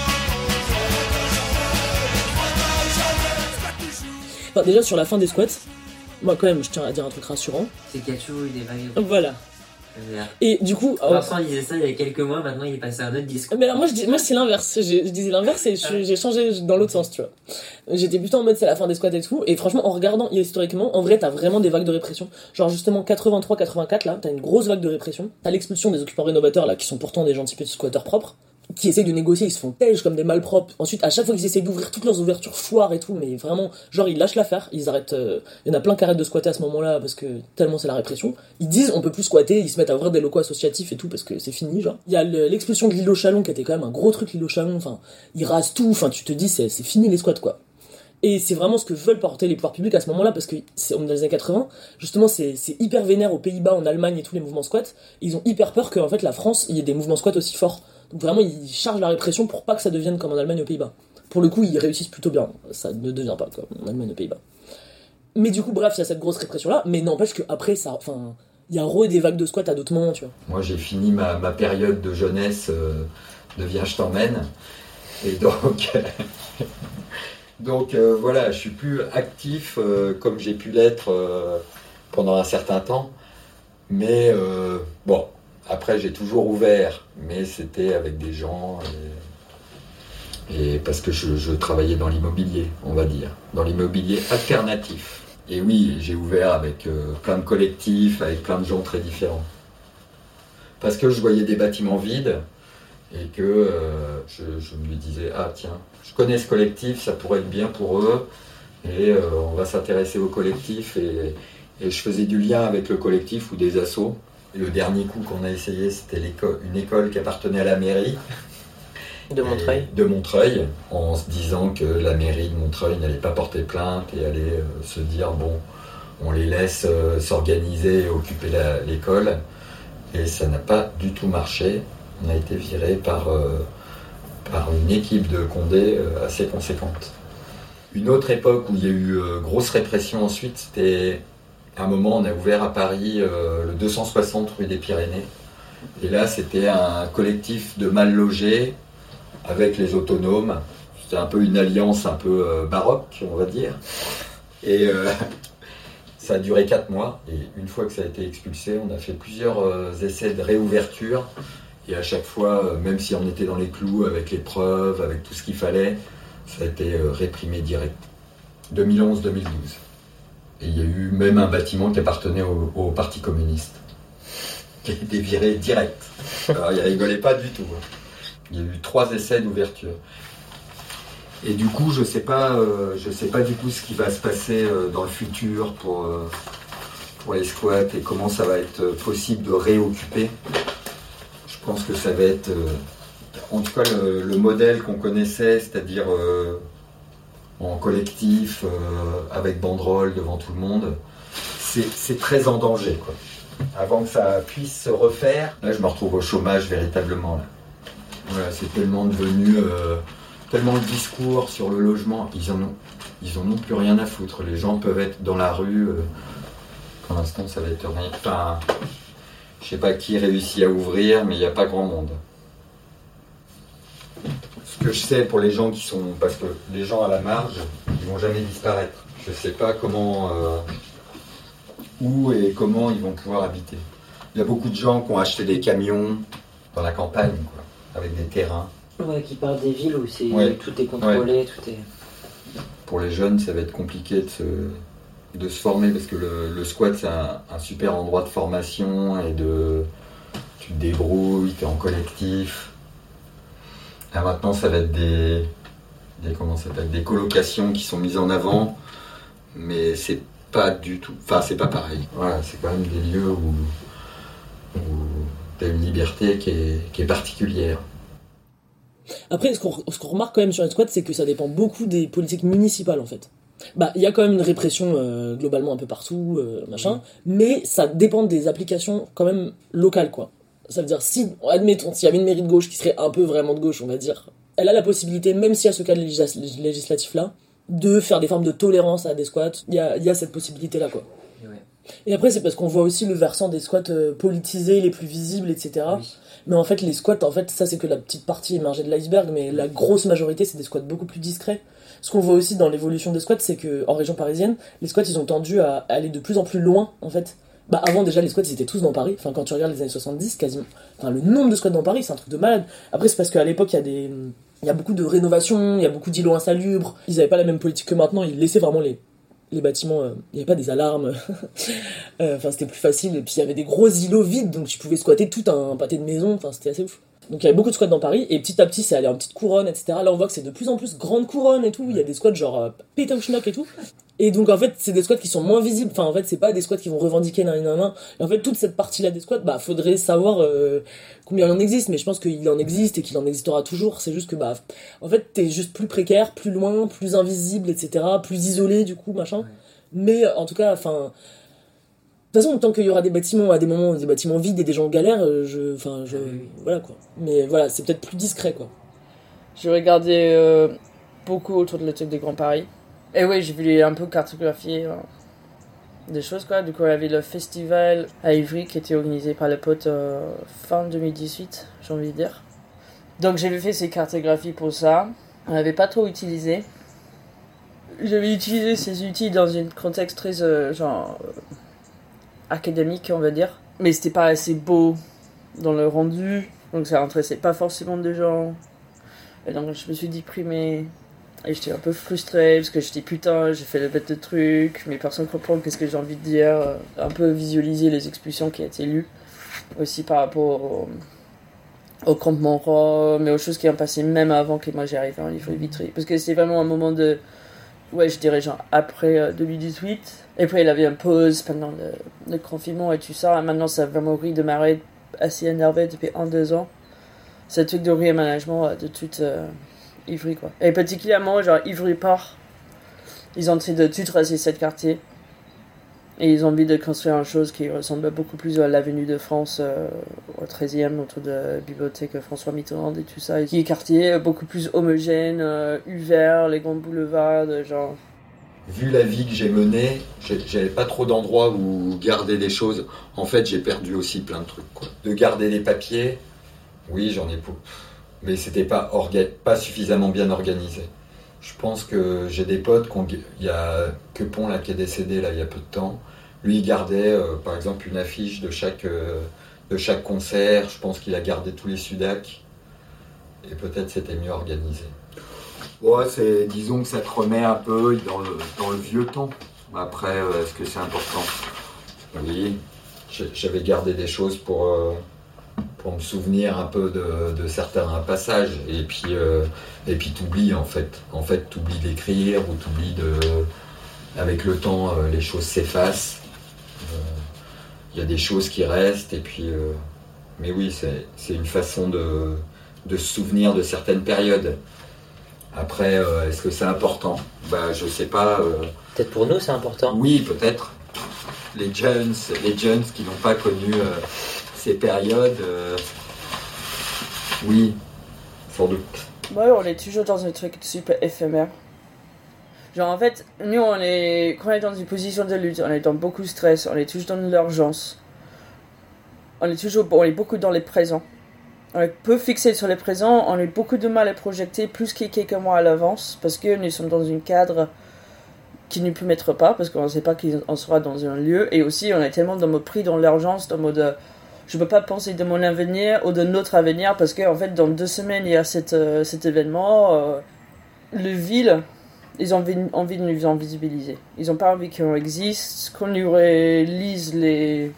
Enfin, déjà sur la fin des squats, moi quand même je tiens à dire un truc rassurant. C'est qu'il y a toujours eu des vagues. Voilà. Et du coup, Vincent disait ça il y a quelques mois, maintenant il est passé à un autre discours. Mais alors moi je dis, moi c'est l'inverse, je, je disais l'inverse et je, j'ai changé dans l'autre sens, tu vois. J'étais plutôt en mode c'est la fin des squats et tout, et franchement en regardant historiquement, en vrai t'as vraiment des vagues de répression. Genre justement quatre-vingt-trois quatre-vingt-quatre là, t'as une grosse vague de répression. T'as l'expulsion des occupants rénovateurs là, qui sont pourtant des gentils petits squatteurs propres, qui essayent de négocier, ils se font tège comme des malpropres. Ensuite, à chaque fois qu'ils essayent d'ouvrir toutes leurs ouvertures foires et tout, mais vraiment, genre ils lâchent l'affaire, ils arrêtent. Euh... Il y en a plein qui arrêtent de squatter à ce moment-là parce que tellement c'est la répression. Ils disent on peut plus squatter, ils se mettent à ouvrir des locaux associatifs et tout parce que c'est fini, genre. Il y a le, l'expulsion de l'île au Chalon qui était quand même un gros truc, l'île au Chalon. Enfin, ils rasent tout. Enfin, tu te dis c'est, c'est fini les squats quoi. Et c'est vraiment ce que veulent porter les pouvoirs publics à ce moment-là parce que c'est, on est dans les années quatre-vingts. Justement, c'est, c'est hyper vénère aux Pays-Bas, en Allemagne et tous les mouvements squats. Ils ont hyper peur qu'en fait la France, il y ait des mouvements squats aussi forts. Donc vraiment, ils chargent la répression pour pas que ça devienne comme en Allemagne aux Pays-Bas. Pour le coup, ils réussissent plutôt bien. Ça ne devient pas comme en Allemagne aux Pays-Bas. Mais du coup, bref, il y a cette grosse répression-là. Mais n'empêche qu'après, ça, enfin, il y a re des vagues de squats à d'autres moments, tu vois. Moi, j'ai fini ma, ma période de jeunesse euh, de Viens, je t'emmène. Et donc, donc euh, voilà, je suis plus actif euh, comme j'ai pu l'être euh, pendant un certain temps. Mais euh, bon. Après, j'ai toujours ouvert, mais c'était avec des gens, et, et parce que je, je travaillais dans l'immobilier, on va dire, dans l'immobilier alternatif. Et oui, j'ai ouvert avec euh, plein de collectifs, avec plein de gens très différents. Parce que je voyais des bâtiments vides, et que euh, je, je me disais, ah tiens, je connais ce collectif, ça pourrait être bien pour eux, et euh, on va s'intéresser au collectif, et, et je faisais du lien avec le collectif ou des assos. Et le dernier coup qu'on a essayé, c'était une école qui appartenait à la mairie. De Montreuil. De Montreuil, en se disant que la mairie de Montreuil n'allait pas porter plainte et allait euh, se dire, bon, on les laisse euh, s'organiser et occuper la, l'école. Et ça n'a pas du tout marché. On a été viré par, euh, par une équipe de Condé euh, assez conséquente. Une autre époque où il y a eu euh, grosse répression ensuite, c'était... À un moment, on a ouvert à Paris euh, le deux cent soixante rue des Pyrénées. Et là, c'était un collectif de mal logés avec les autonomes. C'était un peu une alliance un peu euh, baroque, on va dire. Et euh, ça a duré quatre mois. Et une fois que ça a été expulsé, on a fait plusieurs euh, essais de réouverture. Et à chaque fois, euh, même si on était dans les clous avec les preuves, avec tout ce qu'il fallait, ça a été euh, réprimé direct. deux mille onze deux mille douze. Et il y a eu même un bâtiment qui appartenait au, au Parti communiste, qui a été viré direct. Alors il rigolait pas du tout. Il y a eu trois essais d'ouverture. Et du coup, je sais pas, euh, je sais pas du coup ce qui va se passer euh, dans le futur pour, euh, pour les squats et comment ça va être possible de réoccuper. Je pense que ça va être euh, En tout cas, le, le modèle qu'on connaissait, c'est-à-dire euh, en collectif, euh, avec banderole devant tout le monde, c'est, c'est très en danger, quoi. Avant que ça puisse se refaire, là je me retrouve au chômage véritablement. Là. Voilà, c'est tellement devenu, euh, tellement le discours sur le logement, ils en ont, ils en ont plus rien à foutre. Les gens peuvent être dans la rue, euh, pour l'instant ça va être rien. Enfin, je sais pas qui réussit à ouvrir, mais il n'y a pas grand monde. Ce que je sais pour les gens qui sont, parce que les gens à la marge, ils vont jamais disparaître. Je sais pas comment. Euh, où et comment ils vont pouvoir habiter. Il y a beaucoup de gens qui ont acheté des camions dans la campagne, quoi, avec des terrains. Ouais, qui partent des villes où c'est, ouais. tout est contrôlé, ouais. tout est... Pour les jeunes, ça va être compliqué de se, de se former, parce que le, le squat, c'est un, un super endroit de formation, et de... tu te débrouilles, tu es en collectif. Et maintenant, ça va être des... des comment ça s'appelle, des colocations qui sont mises en avant, mais c'est pas du tout, enfin c'est pas pareil. Voilà, c'est quand même des lieux où, où tu as une liberté qui est, qui est particulière. Après, ce qu'on, ce qu'on remarque quand même sur les squats, c'est que ça dépend beaucoup des politiques municipales en fait. Bah, il y a quand même une répression euh, globalement un peu partout, euh, machin, mmh. mais ça dépend des applications quand même locales, quoi. Ça veut dire, si, admettons, s'il y avait une mairie de gauche qui serait un peu vraiment de gauche, on va dire, elle a la possibilité, même s'il y a ce cadre légis- législatif-là, de faire des formes de tolérance à des squats. Il y a, il y a cette possibilité-là, quoi. Ouais. Et après, c'est parce qu'on voit aussi le versant des squats euh, politisés, les plus visibles, et cetera. Oui. Mais en fait, les squats, en fait, ça, c'est que la petite partie émergée de l'iceberg, mais la grosse majorité, c'est des squats beaucoup plus discrets. Ce qu'on voit aussi dans l'évolution des squats, c'est que en région parisienne, les squats, ils ont tendu à aller de plus en plus loin, en fait. Bah, avant, déjà, les squats, ils étaient tous dans Paris. Enfin, quand tu regardes les années soixante-dix, quasiment. Enfin, le nombre de squats dans Paris, c'est un truc de malade. Après, c'est parce qu'à l'époque, il y a des... Il y a beaucoup de rénovations, il y a beaucoup d'îlots insalubres. Ils n'avaient pas la même politique que maintenant, ils laissaient vraiment les, les bâtiments... Euh, il n'y avait pas des alarmes. euh, enfin, c'était plus facile. Et puis, il y avait des gros îlots vides, donc tu pouvais squatter tout un pâté de maison. Enfin, c'était assez ouf. Donc, il y avait beaucoup de squats dans Paris, et petit à petit, c'est allé en petite couronne, et cetera. Là, on voit que c'est de plus en plus grande couronne et tout. Il y a des squats genre euh, péta ou schnock et tout. Et donc, en fait, c'est des squats qui sont moins visibles. Enfin, en fait, c'est pas des squats qui vont revendiquer nan nan nan. Et en fait, toute cette partie-là des squats, bah, faudrait savoir euh, combien il en existe. Mais je pense qu'il en existe et qu'il en existera toujours. C'est juste que, bah, en fait, t'es juste plus précaire, plus loin, plus invisible, et cetera. Plus isolé, du coup, machin. Ouais. Mais, en tout cas, enfin... De toute façon, tant qu'il y aura des bâtiments, à des moments, des bâtiments vides et des gens en galère, je... Enfin, je... Voilà, quoi. Mais voilà, c'est peut-être plus discret, quoi. J'ai regardé euh, beaucoup autour de la truc des Grands Paris. Et oui, j'ai vu un peu cartographier euh, des choses, quoi. Du coup, il y avait le festival à Ivry qui était organisé par le pote euh, fin deux mille dix-huit, j'ai envie de dire. Donc, j'avais fait ces cartographies pour ça. On n'avait pas trop utilisé. J'avais utilisé ces outils dans un contexte très, euh, genre, euh, académique, on va dire. Mais c'était pas assez beau dans le rendu. Donc, ça intéressait pas forcément de gens. Et donc, je me suis déprimée. Et j'étais un peu frustrée parce que j'étais putain, j'ai fait le bête de trucs, mais personne comprend qu'est-ce que j'ai envie de dire. Un peu visualiser les expulsions qui ont été lues. Aussi par rapport au, au campement Rome, mais aux choses qui ont passé même avant que moi j'arrive en livre Vitry. Parce que c'est vraiment un moment de. Ouais, je dirais genre après euh, deux mille dix-huit. Et après, il avait une pause pendant le, le confinement et tout ça. Et maintenant, ça a vraiment redémarré assez énervé depuis un, deux ans. C'est un truc de réaménagement de toute. Euh, Ivry, quoi. Et particulièrement, genre, Ivry Port, ils ont envie de tout tracer cette quartier. Et ils ont envie de construire une chose qui ressemble beaucoup plus à l'avenue de France, euh, au treizième, autour de la bibliothèque François Mitterrand et tout ça. Et qui est quartier beaucoup plus homogène, euh, ouvert, les grands boulevards, genre. Vu la vie que j'ai menée, j'avais pas trop d'endroits où garder des choses. En fait, j'ai perdu aussi plein de trucs, quoi. De garder des papiers, oui, j'en ai pour. Mais c'était pas, orga- pas suffisamment bien organisé. Je pense que j'ai des potes, il y a Quepon là, qui est décédé là, il y a peu de temps. Lui, il gardait euh, par exemple une affiche de chaque, euh, de chaque concert. Je pense qu'il a gardé tous les Sudac. Et peut-être c'était mieux organisé. Ouais, c'est, disons que ça te remet un peu dans le, dans le vieux temps. Après, euh, est-ce que c'est important ? Oui, j'avais gardé des choses pour... Euh, pour me souvenir un peu de, de certains passages, et puis euh, et puis t'oublies en fait en fait t'oublies d'écrire, ou t'oublies de avec le temps euh, les choses s'effacent, il euh, y a des choses qui restent, et puis euh, mais oui, c'est c'est une façon de de se souvenir de certaines périodes. Après, euh, est-ce que c'est important ? Bah, je sais pas. Euh... Peut-être pour nous, c'est important. Oui, peut-être. Les jeunes, les jeunes qui n'ont pas connu euh, ces périodes, euh... oui, sans doute. Ouais, on est toujours dans un truc super éphémère. Genre, en fait, nous, on est, quand on est dans une position de lutte, on est dans beaucoup de stress, on est toujours dans l'urgence. On est toujours, on est beaucoup dans les présents. On est peu fixé sur les présents, on a beaucoup de mal à projeter plus que quelques mois à l'avance, parce que nous sommes dans un cadre qui ne peut mettre pas, parce qu'on ne sait pas qu'on sera dans un lieu, et aussi on est tellement dans mode pris dans l'urgence, dans mode... Euh, je ne peux pas penser de mon avenir ou de notre avenir, parce qu'en fait, dans deux semaines, il y a cette, euh, cet événement. Euh, le ville, ils ont envie, envie de nous invisibiliser. Ils n'ont pas envie qu'on existe, qu'on nous relise les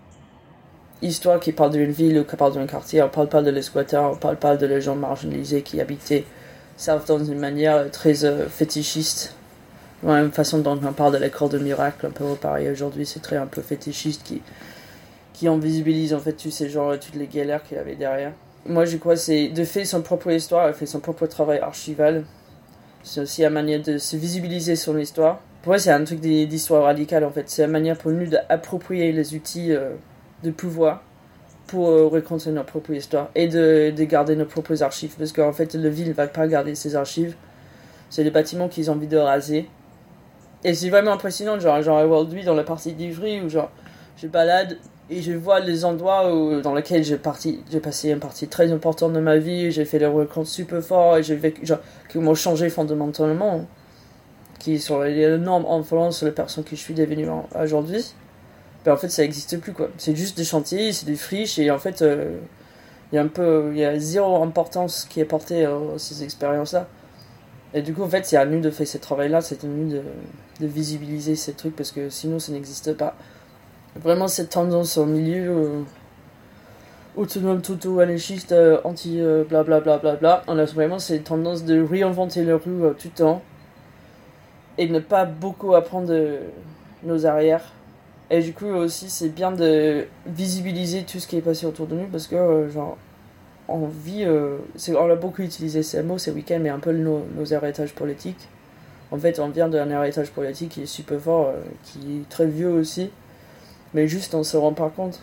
histoires qui parlent d'une ville ou qui parlent d'un quartier. On ne parle pas de les squatteurs, on ne parle pas de les gens marginalisés qui habitaient South dans une manière très euh, fétichiste. De la même façon dont on parle de l'école de miracle, un peu pareil aujourd'hui, c'est très un peu fétichiste qui... qui invisibilise en fait tous ces gens, toutes les galères qu'il y avait derrière. Moi je crois que c'est de faire son propre histoire, elle fait son propre travail archival. C'est aussi une manière de se visibiliser son histoire. Pour moi c'est un truc d'histoire radicale en fait, c'est une manière pour nous d'approprier les outils euh, de pouvoir pour euh, raconter notre propre histoire et de, de garder nos propres archives. Parce qu'en fait la ville ne va pas garder ses archives, c'est les bâtiments qu'ils ont envie de raser. Et c'est vraiment impressionnant, genre, genre aujourd'hui dans la partie d'Ivry où genre je balade et je vois les endroits où, dans lesquels j'ai, parti, j'ai passé une partie très importante de ma vie, j'ai fait des rencontres super fortes, et j'ai vécu, genre, qui m'ont changé fondamentalement, qui sont énormes influences sur les personnes que je suis devenue aujourd'hui. Ben en fait, ça n'existe plus, quoi. C'est juste des chantiers, c'est des friches, et en fait, il euh, y a un peu, il y a zéro importance qui est portée à ces expériences-là. Et du coup, en fait, c'est à nous de faire ce travail-là, c'est à nous de, de visibiliser ces trucs, parce que sinon, ça n'existe pas. Vraiment cette tendance au milieu euh, autonome, toto-anarchiste, euh, anti euh, blablabla, bla, bla, bla. On a vraiment cette tendance de réinventer la rue euh, tout le temps et de ne pas beaucoup apprendre de nos arrières. Et du coup aussi c'est bien de visibiliser tout ce qui est passé autour de nous parce que euh, genre on vit, euh, c'est, on a beaucoup utilisé ces mots ces week-ends, mais un peu nos, nos héritages politiques. En fait on vient d'un héritage politique qui est super fort, euh, qui est très vieux aussi. Mais juste on se rend pas compte.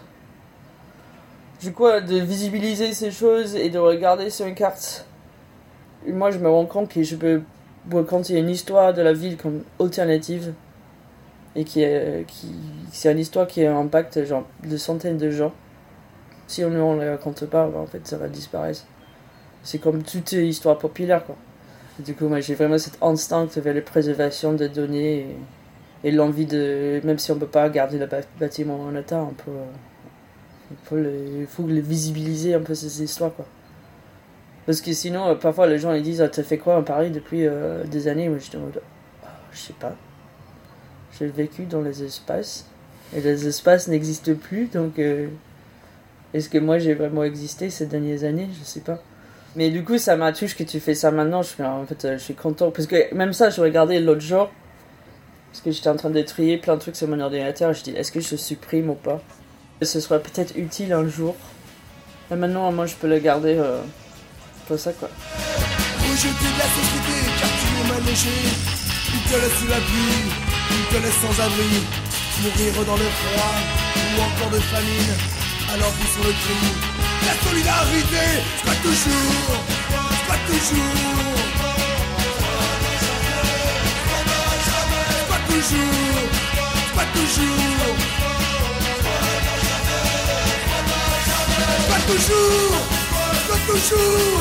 Du coup, de visibiliser ces choses et de regarder sur une carte, moi je me rends compte que je peux raconter une histoire de la ville comme alternative et qui est, qui, c'est une histoire qui impacte genre de centaines de gens. Si on ne la raconte pas, en fait ça va disparaître. C'est comme toute histoire populaire quoi. Et du coup, moi j'ai vraiment cet instinct vers la préservation des données. Et, Et l'envie de, même si on peut pas garder le bâtiment en état, on peut, on peut le, il faut le visibiliser un peu ces histoires quoi. Parce que sinon, parfois les gens ils disent ah, t'as fait quoi à Paris depuis euh, des années? Moi je dis oh, je sais pas. J'ai vécu dans les espaces et les espaces n'existent plus donc euh, est-ce que moi j'ai vraiment existé ces dernières années? Je sais pas. Mais du coup ça m'attouche que tu fais ça maintenant. Je suis en fait je suis content parce que même ça je regardais l'autre jour. Parce que j'étais en train de trier plein de trucs sur mon ordinateur et je dis est-ce que je supprime ou pas. Ce sera peut-être utile un jour. Et maintenant moi je peux le garder euh, pour ça quoi. Rejeté de la société car tu es mal logé. Ils te laissent sous la pluie, ils te laissent sans abri. Mourir dans le froid ou encore de famine. Alors pousse sur le cri. La solidarité, c'est pas toujours, c'est pas toujours. Toujours, pas toujours, pas toujours, pas toujours,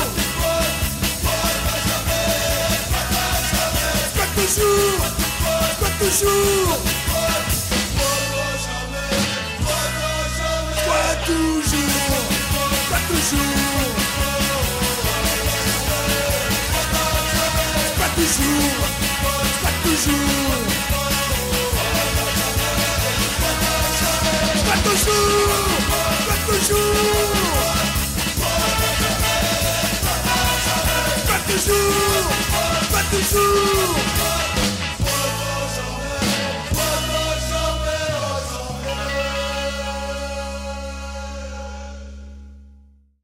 pas toujours, pas toujours, pas toujours, pas toujours, pas toujours, pas toujours. Pas toujours, pas toujours, pas toujours, pas toujours.